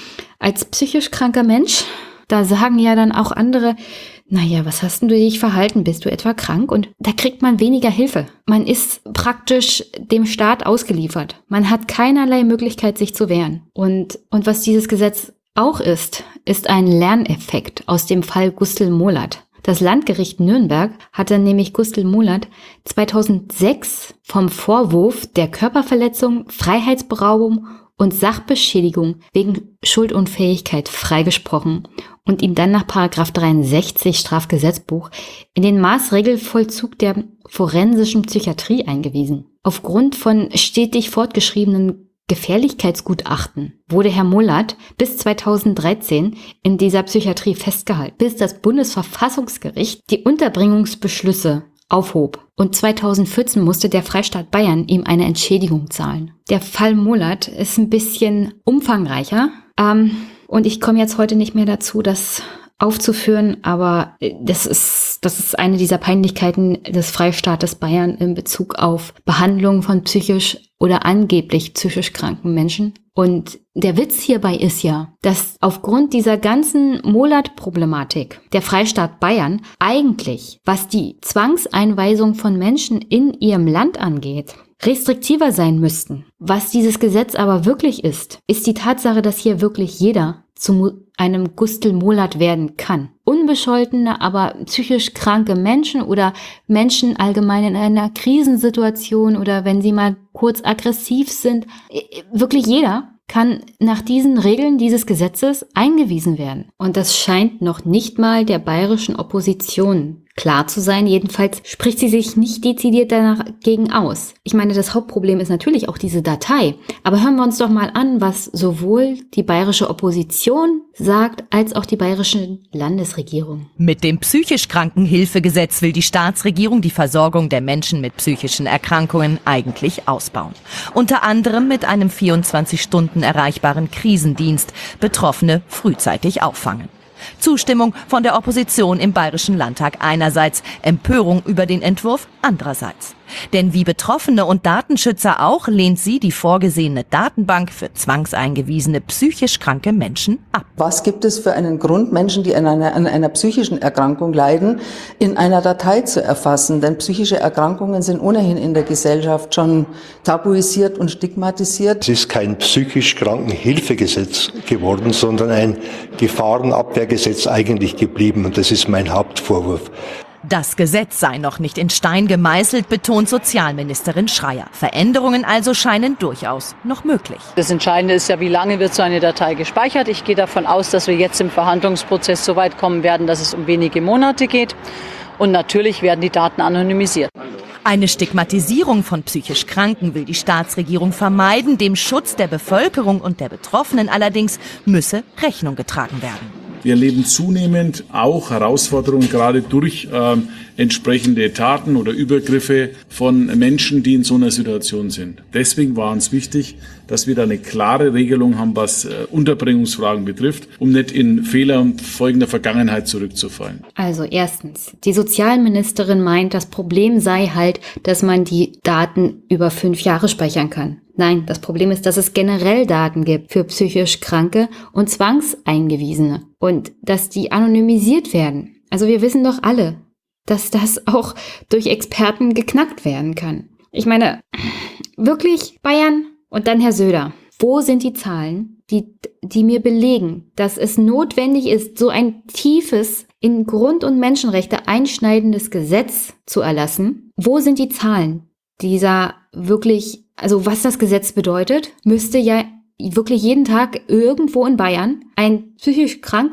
als psychisch kranker Mensch, da sagen ja dann auch andere, naja, was hast denn du dich verhalten? Bist du etwa krank? Und da kriegt man weniger Hilfe. Man ist praktisch dem Staat ausgeliefert. Man hat keinerlei Möglichkeit, sich zu wehren. Und, und was dieses Gesetz auch ist, ist ein Lerneffekt aus dem Fall Gustl Molat. Das Landgericht Nürnberg hatte nämlich Gustl Molat zweitausendsechs vom Vorwurf der Körperverletzung, Freiheitsberaubung und Sachbeschädigung wegen Schuldunfähigkeit freigesprochen und ihn dann nach Paragraph dreiundsechzig Strafgesetzbuch in den Maßregelvollzug der forensischen Psychiatrie eingewiesen. Aufgrund von stetig fortgeschriebenen Gefährlichkeitsgutachten wurde Herr Molat bis zweitausenddreizehn in dieser Psychiatrie festgehalten, bis das Bundesverfassungsgericht die Unterbringungsbeschlüsse aufhob. Und zweitausendvierzehn musste der Freistaat Bayern ihm eine Entschädigung zahlen. Der Fall Molat ist ein bisschen umfangreicher. Ähm, und ich komme jetzt heute nicht mehr dazu, das aufzuführen, aber das ist, das ist eine dieser Peinlichkeiten des Freistaates Bayern in Bezug auf Behandlung von psychisch oder angeblich psychisch kranken Menschen. Und der Witz hierbei ist ja, dass aufgrund dieser ganzen Molat-Problematik der Freistaat Bayern eigentlich, was die Zwangseinweisung von Menschen in ihrem Land angeht, restriktiver sein müssten. Was dieses Gesetz aber wirklich ist, ist die Tatsache, dass hier wirklich jeder zu einem Gustl Molat werden kann. Unbescholtene, aber psychisch kranke Menschen oder Menschen allgemein in einer Krisensituation oder wenn sie mal kurz aggressiv sind. Wirklich jeder kann nach diesen Regeln dieses Gesetzes eingewiesen werden. Und das scheint noch nicht mal der bayerischen Opposition klar zu sein. Jedenfalls spricht sie sich nicht dezidiert dagegen aus. Ich meine, das Hauptproblem ist natürlich auch diese Datei. Aber hören wir uns doch mal an, was sowohl die bayerische Opposition sagt, als auch die bayerische Landesregierung. Mit dem psychisch Krankenhilfegesetz will die Staatsregierung die Versorgung der Menschen mit psychischen Erkrankungen eigentlich ausbauen. Unter anderem mit einem vierundzwanzig Stunden erreichbaren Krisendienst, Betroffene frühzeitig auffangen. Zustimmung von der Opposition im Bayerischen Landtag einerseits, Empörung über den Entwurf andererseits. Denn wie Betroffene und Datenschützer auch lehnt sie die vorgesehene Datenbank für zwangseingewiesene psychisch kranke Menschen ab. Was gibt es für einen Grund, Menschen, die an einer, an einer psychischen Erkrankung leiden, in einer Datei zu erfassen? Denn psychische Erkrankungen sind ohnehin in der Gesellschaft schon tabuisiert und stigmatisiert. Es ist kein psychisch Krankenhilfegesetz geworden, sondern ein Gefahrenabwehrgesetz eigentlich geblieben. Und das ist mein Hauptvorwurf. Das Gesetz sei noch nicht in Stein gemeißelt, betont Sozialministerin Schreier. Veränderungen also scheinen durchaus noch möglich. Das Entscheidende ist ja, wie lange wird so eine Datei gespeichert. Ich gehe davon aus, dass wir jetzt im Verhandlungsprozess so weit kommen werden, dass es um wenige Monate geht. Und natürlich werden die Daten anonymisiert. Eine Stigmatisierung von psychisch Kranken will die Staatsregierung vermeiden. Dem Schutz der Bevölkerung und der Betroffenen allerdings müsse Rechnung getragen werden. Wir erleben zunehmend auch Herausforderungen, gerade durch äh, entsprechende Taten oder Übergriffe von Menschen, die in so einer Situation sind. Deswegen war uns wichtig, dass wir da eine klare Regelung haben, was äh, Unterbringungsfragen betrifft, um nicht in Fehler folgender Vergangenheit zurückzufallen. Also erstens, die Sozialministerin meint, das Problem sei halt, dass man die Daten über fünf Jahre speichern kann. Nein, das Problem ist, dass es generell Daten gibt für psychisch Kranke und Zwangseingewiesene und dass die anonymisiert werden. Also wir wissen doch alle, dass das auch durch Experten geknackt werden kann. Ich meine, wirklich Bayern und dann Herr Söder. Wo sind die Zahlen, die, die mir belegen, dass es notwendig ist, so ein tiefes, in Grund- und Menschenrechte einschneidendes Gesetz zu erlassen? Wo sind die Zahlen dieser wirklich, also was das Gesetz bedeutet, müsste ja wirklich jeden Tag irgendwo in Bayern ein psychisch Kranker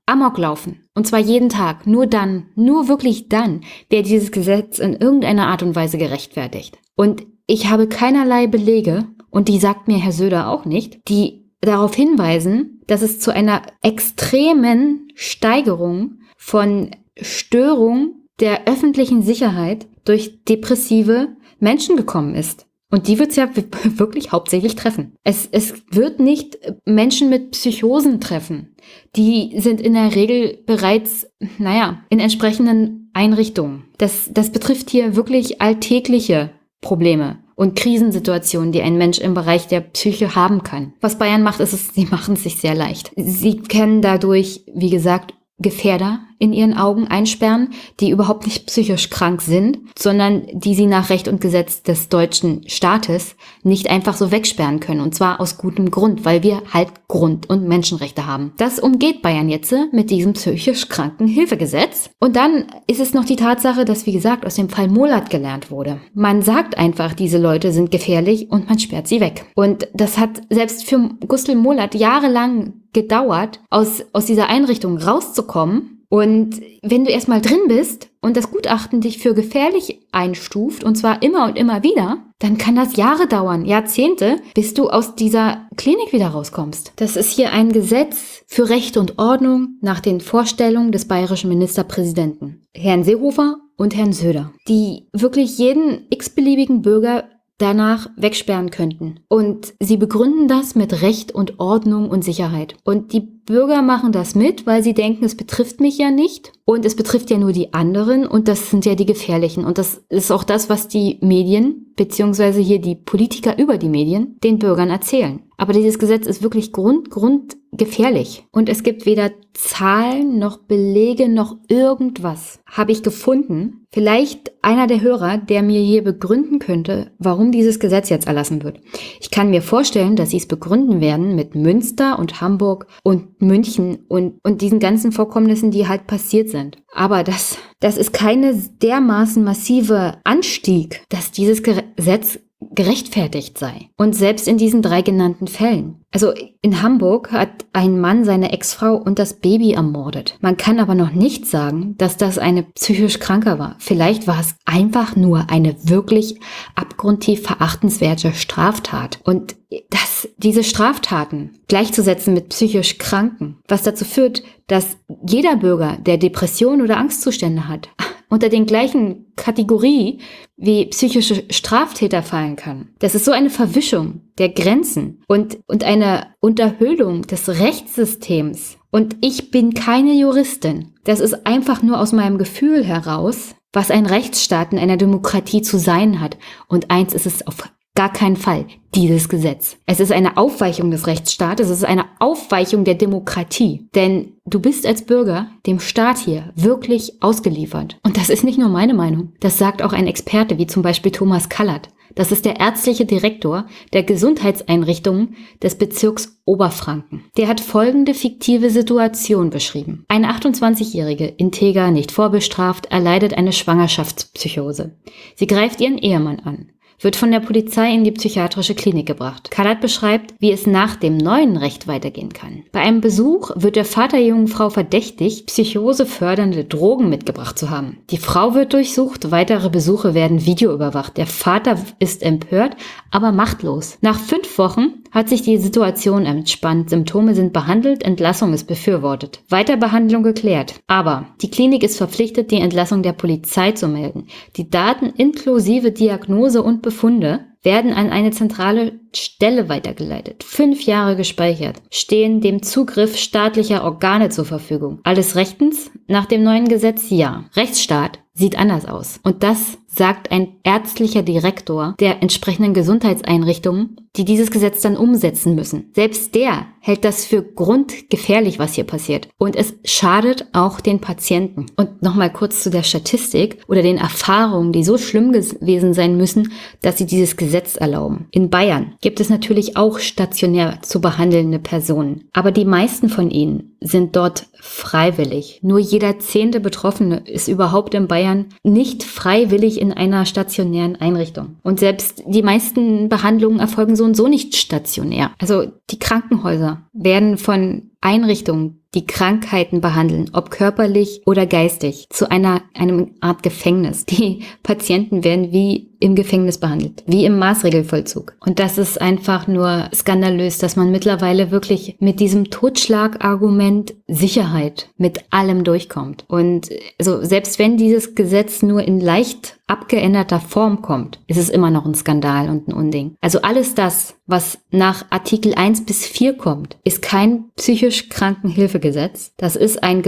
Amok laufen. Und zwar jeden Tag. Nur dann, nur wirklich dann, wäre dieses Gesetz in irgendeiner Art und Weise gerechtfertigt. Und ich habe keinerlei Belege, und die sagt mir Herr Söder auch nicht, die darauf hinweisen, dass es zu einer extremen Steigerung von Störung der öffentlichen Sicherheit durch depressive Menschen gekommen ist. Und die wird es ja wirklich hauptsächlich treffen. Es, es wird nicht Menschen mit Psychosen treffen. Die sind in der Regel bereits, naja, in entsprechenden Einrichtungen. Das, das betrifft hier wirklich alltägliche Probleme und Krisensituationen, die ein Mensch im Bereich der Psyche haben kann. Was Bayern macht, ist es, sie machen es sich sehr leicht. Sie können dadurch, wie gesagt, Gefährder in ihren Augen einsperren, die überhaupt nicht psychisch krank sind, sondern die sie nach Recht und Gesetz des deutschen Staates nicht einfach so wegsperren können. Und zwar aus gutem Grund, weil wir halt Grund- und Menschenrechte haben. Das umgeht Bayern jetzt mit diesem psychisch kranken Hilfegesetz. Und dann ist es noch die Tatsache, dass, wie gesagt, aus dem Fall Molat gelernt wurde. Man sagt einfach, diese Leute sind gefährlich und man sperrt sie weg. Und das hat selbst für Gustl Molat jahrelang gedauert, aus, aus dieser Einrichtung rauszukommen. Und wenn du erstmal drin bist und das Gutachten dich für gefährlich einstuft, und zwar immer und immer wieder, dann kann das Jahre dauern, Jahrzehnte, bis du aus dieser Klinik wieder rauskommst. Das ist hier ein Gesetz für Recht und Ordnung nach den Vorstellungen des bayerischen Ministerpräsidenten, Herrn Seehofer und Herrn Söder, die wirklich jeden x-beliebigen Bürger danach wegsperren könnten. Und sie begründen das mit Recht und Ordnung und Sicherheit. Und die Bürger machen das mit, weil sie denken, es betrifft mich ja nicht und es betrifft ja nur die anderen und das sind ja die Gefährlichen. Und das ist auch das, was die Medien, beziehungsweise hier die Politiker über die Medien, den Bürgern erzählen. Aber dieses Gesetz ist wirklich grund, grund gefährlich. Und es gibt weder Zahlen noch Belege noch irgendwas, habe ich gefunden. Vielleicht einer der Hörer, der mir hier begründen könnte, warum dieses Gesetz jetzt erlassen wird. Ich kann mir vorstellen, dass sie es begründen werden mit Münster und Hamburg und München und, und diesen ganzen Vorkommnissen, die halt passiert sind. Aber das, das ist keine dermaßen massive Anstieg, dass dieses Gesetz gerechtfertigt sei. Und selbst in diesen drei genannten Fällen. Also in Hamburg hat ein Mann seine Ex-Frau und das Baby ermordet. Man kann aber noch nicht sagen, dass das eine psychisch Kranke war. Vielleicht war es einfach nur eine wirklich abgrundtief verachtenswerte Straftat. Und das, diese Straftaten gleichzusetzen mit psychisch Kranken, was dazu führt, dass jeder Bürger, der Depression oder Angstzustände hat, unter den gleichen Kategorie wie psychische Straftäter fallen kann. Das ist so eine Verwischung der Grenzen und, und eine Unterhöhlung des Rechtssystems. Und ich bin keine Juristin. Das ist einfach nur aus meinem Gefühl heraus, was ein Rechtsstaat in einer Demokratie zu sein hat. Und eins ist es auf gar keinen Fall, dieses Gesetz. Es ist eine Aufweichung des Rechtsstaates, es ist eine Aufweichung der Demokratie. Denn du bist als Bürger dem Staat hier wirklich ausgeliefert. Und das ist nicht nur meine Meinung. Das sagt auch ein Experte, wie zum Beispiel Thomas Kallert. Das ist der ärztliche Direktor der Gesundheitseinrichtungen des Bezirks Oberfranken. Der hat folgende fiktive Situation beschrieben. Eine achtundzwanzigjährige, integer, nicht vorbestraft, erleidet eine Schwangerschaftspsychose. Sie greift ihren Ehemann an, wird von der Polizei in die psychiatrische Klinik gebracht. Kallert beschreibt, wie es nach dem neuen Recht weitergehen kann. Bei einem Besuch wird der Vater der jungen Frau verdächtigt, psychosefördernde Drogen mitgebracht zu haben. Die Frau wird durchsucht, weitere Besuche werden videoüberwacht. Der Vater ist empört, aber machtlos. Nach fünf Wochen hat sich die Situation entspannt. Symptome sind behandelt, Entlassung ist befürwortet. Weiterbehandlung geklärt. Aber die Klinik ist verpflichtet, die Entlassung der Polizei zu melden. Die Daten inklusive Diagnose und Befunde werden an eine zentrale Stelle weitergeleitet. Fünf Jahre gespeichert, stehen dem Zugriff staatlicher Organe zur Verfügung. Alles rechtens? Nach dem neuen Gesetz ja. Rechtsstaat sieht anders aus. Und das sagt ein ärztlicher Direktor der entsprechenden Gesundheitseinrichtungen, die dieses Gesetz dann umsetzen müssen. Selbst der hält das für grundgefährlich, was hier passiert. Und es schadet auch den Patienten. Und nochmal kurz zu der Statistik oder den Erfahrungen, die so schlimm gewesen sein müssen, dass sie dieses Gesetz erlauben. In Bayern gibt es natürlich auch stationär zu behandelnde Personen. Aber die meisten von ihnen sind dort freiwillig. Nur jeder zehnte Betroffene ist überhaupt in Bayern nicht freiwillig in einer stationären Einrichtung. Und selbst die meisten Behandlungen erfolgen so und so nicht stationär. Also die Krankenhäuser werden von Einrichtungen die Krankheiten behandeln, ob körperlich oder geistig, zu einer, einem Art Gefängnis. Die Patienten werden wie im Gefängnis behandelt, wie im Maßregelvollzug. Und das ist einfach nur skandalös, dass man mittlerweile wirklich mit diesem Totschlagargument Sicherheit mit allem durchkommt. Und also selbst wenn dieses Gesetz nur in leicht abgeänderter Form kommt, ist es immer noch ein Skandal und ein Unding. Also alles das, was nach Artikel eins bis vier kommt, ist kein psychisch Krankenhilfegesetz. Das ist ein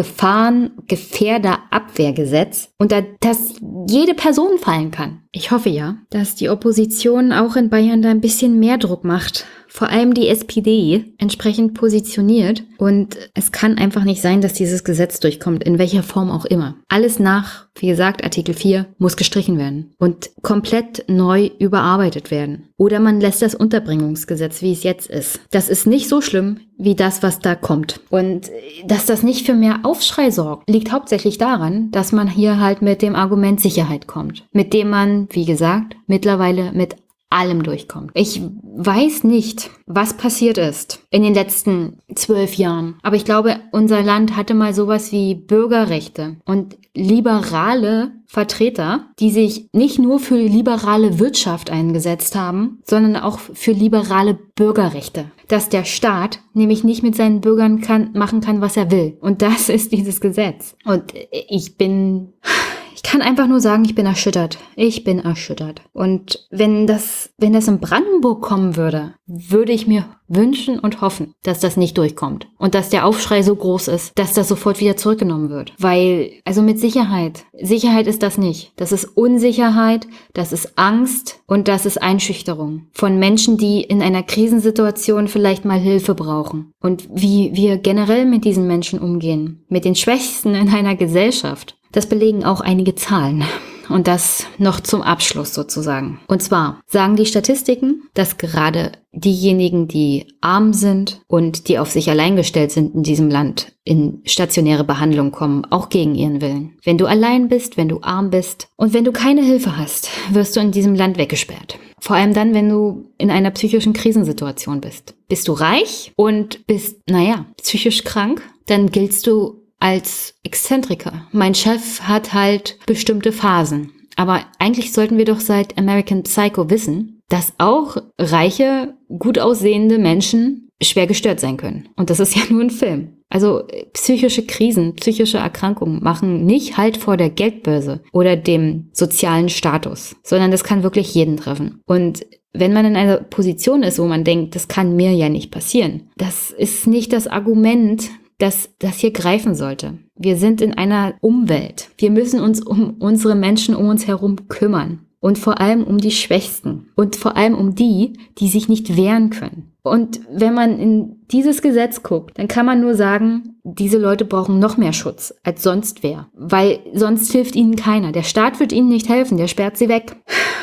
Gefahren-Gefährder-Abwehrgesetz, unter das jede Person fallen kann. Ich hoffe ja, dass die Opposition auch in Bayern da ein bisschen mehr Druck macht. Vor allem die S P D entsprechend positioniert. Und es kann einfach nicht sein, dass dieses Gesetz durchkommt, in welcher Form auch immer. Alles nach, wie gesagt, Artikel vier muss gestrichen werden und komplett neu überarbeitet werden. Oder man lässt das Unterbringungsgesetz, wie es jetzt ist. Das ist nicht so schlimm wie das, was da kommt. Und dass das nicht für mehr Aufschrei sorgt, liegt hauptsächlich daran, dass man hier halt mit dem Argument Sicherheit kommt. Mit dem man, wie gesagt, mittlerweile mit allem durchkommt. Ich weiß nicht, was passiert ist in den letzten zwölf Jahren. Aber ich glaube, unser Land hatte mal sowas wie Bürgerrechte und liberale Vertreter, die sich nicht nur für liberale Wirtschaft eingesetzt haben, sondern auch für liberale Bürgerrechte. Dass der Staat nämlich nicht mit seinen Bürgern kann, machen kann, was er will. Und das ist dieses Gesetz. Und ich bin... Ich kann einfach nur sagen, ich bin erschüttert. Ich bin erschüttert. Und wenn das, wenn das in Brandenburg kommen würde, würde ich mir wünschen und hoffen, dass das nicht durchkommt. Und dass der Aufschrei so groß ist, dass das sofort wieder zurückgenommen wird. Weil, also mit Sicherheit, Sicherheit ist das nicht. Das ist Unsicherheit, das ist Angst und das ist Einschüchterung von Menschen, die in einer Krisensituation vielleicht mal Hilfe brauchen. Und wie wir generell mit diesen Menschen umgehen, mit den Schwächsten in einer Gesellschaft. Das belegen auch einige Zahlen. Und das noch zum Abschluss sozusagen. Und zwar sagen die Statistiken, dass gerade diejenigen, die arm sind und die auf sich allein gestellt sind in diesem Land, in stationäre Behandlung kommen, auch gegen ihren Willen. Wenn du allein bist, wenn du arm bist und wenn du keine Hilfe hast, wirst du in diesem Land weggesperrt. Vor allem dann, wenn du in einer psychischen Krisensituation bist. Bist du reich und bist, naja, psychisch krank, dann giltst du als Exzentriker. Mein Chef hat halt bestimmte Phasen. Aber eigentlich sollten wir doch seit American Psycho wissen, dass auch reiche, gut aussehende Menschen schwer gestört sein können. Und das ist ja nur ein Film. Also psychische Krisen, psychische Erkrankungen machen nicht Halt vor der Geldbörse oder dem sozialen Status, sondern das kann wirklich jeden treffen. Und wenn man in einer Position ist, wo man denkt, das kann mir ja nicht passieren, das ist nicht das Argument, dass das hier greifen sollte. Wir sind in einer Umwelt. Wir müssen uns um unsere Menschen um uns herum kümmern. Und vor allem um die Schwächsten. Und vor allem um die, die sich nicht wehren können. Und wenn man in dieses Gesetz guckt, dann kann man nur sagen, diese Leute brauchen noch mehr Schutz als sonst wer. Weil sonst hilft ihnen keiner. Der Staat wird ihnen nicht helfen, der sperrt sie weg.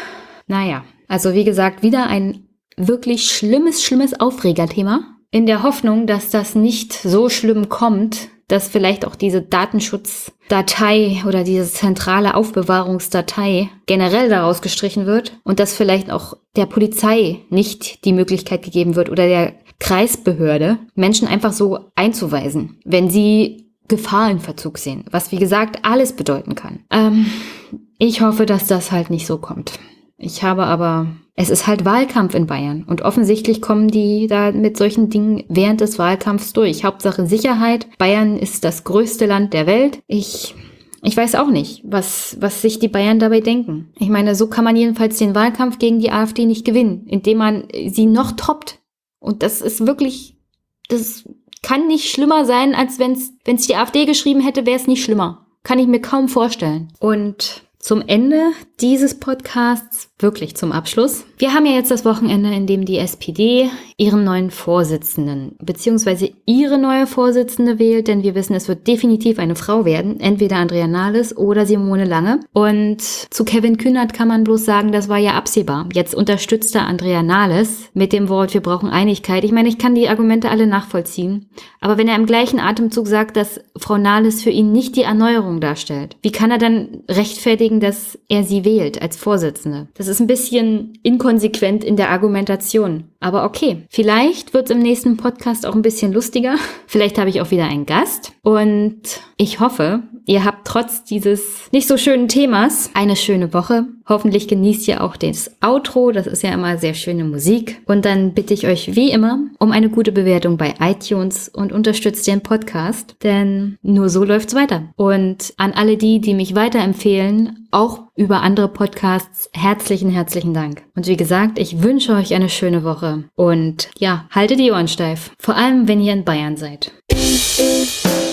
Naja, also wie gesagt, wieder ein wirklich schlimmes, schlimmes Aufregerthema. In der Hoffnung, dass das nicht so schlimm kommt, dass vielleicht auch diese Datenschutzdatei oder diese zentrale Aufbewahrungsdatei generell daraus gestrichen wird und dass vielleicht auch der Polizei nicht die Möglichkeit gegeben wird oder der Kreisbehörde, Menschen einfach so einzuweisen, wenn sie Gefahr in Verzug sehen, was wie gesagt alles bedeuten kann. Ähm, ich hoffe, dass das halt nicht so kommt. Ich habe aber, es ist halt Wahlkampf in Bayern und offensichtlich kommen die da mit solchen Dingen während des Wahlkampfs durch. Hauptsache Sicherheit. Bayern ist das größte Land der Welt. Ich, ich weiß auch nicht, was, was sich die Bayern dabei denken. Ich meine, so kann man jedenfalls den Wahlkampf gegen die AfD nicht gewinnen, indem man sie noch toppt. Und das ist wirklich, das kann nicht schlimmer sein, als wenn es, wenn es die AfD geschrieben hätte, wäre es nicht schlimmer. Kann ich mir kaum vorstellen. Und zum Ende dieses Podcasts, wirklich zum Abschluss. Wir haben ja jetzt das Wochenende, in dem die S P D ihren neuen Vorsitzenden beziehungsweise ihre neue Vorsitzende wählt, denn wir wissen, es wird definitiv eine Frau werden, entweder Andrea Nahles oder Simone Lange. Und zu Kevin Kühnert kann man bloß sagen, das war ja absehbar. Jetzt unterstützt er Andrea Nahles mit dem Wort, wir brauchen Einigkeit. Ich meine, ich kann die Argumente alle nachvollziehen, aber wenn er im gleichen Atemzug sagt, dass Frau Nahles für ihn nicht die Erneuerung darstellt, wie kann er dann rechtfertigen, dass er sie wählt als Vorsitzende? Das ist ein bisschen inkonsequent in der Argumentation. Aber okay, vielleicht wird es im nächsten Podcast auch ein bisschen lustiger. Vielleicht habe ich auch wieder einen Gast. Und ich hoffe, ihr habt trotz dieses nicht so schönen Themas eine schöne Woche. Hoffentlich genießt ihr auch das Outro. Das ist ja immer sehr schöne Musik. Und dann bitte ich euch wie immer um eine gute Bewertung bei iTunes und unterstützt den Podcast, denn nur so läuft's weiter. Und an alle die, die mich weiterempfehlen, auch über andere Podcasts, herzlichen, herzlichen Dank. Und wie gesagt, ich wünsche euch eine schöne Woche und ja, haltet die Ohren steif. Vor allem, wenn ihr in Bayern seid.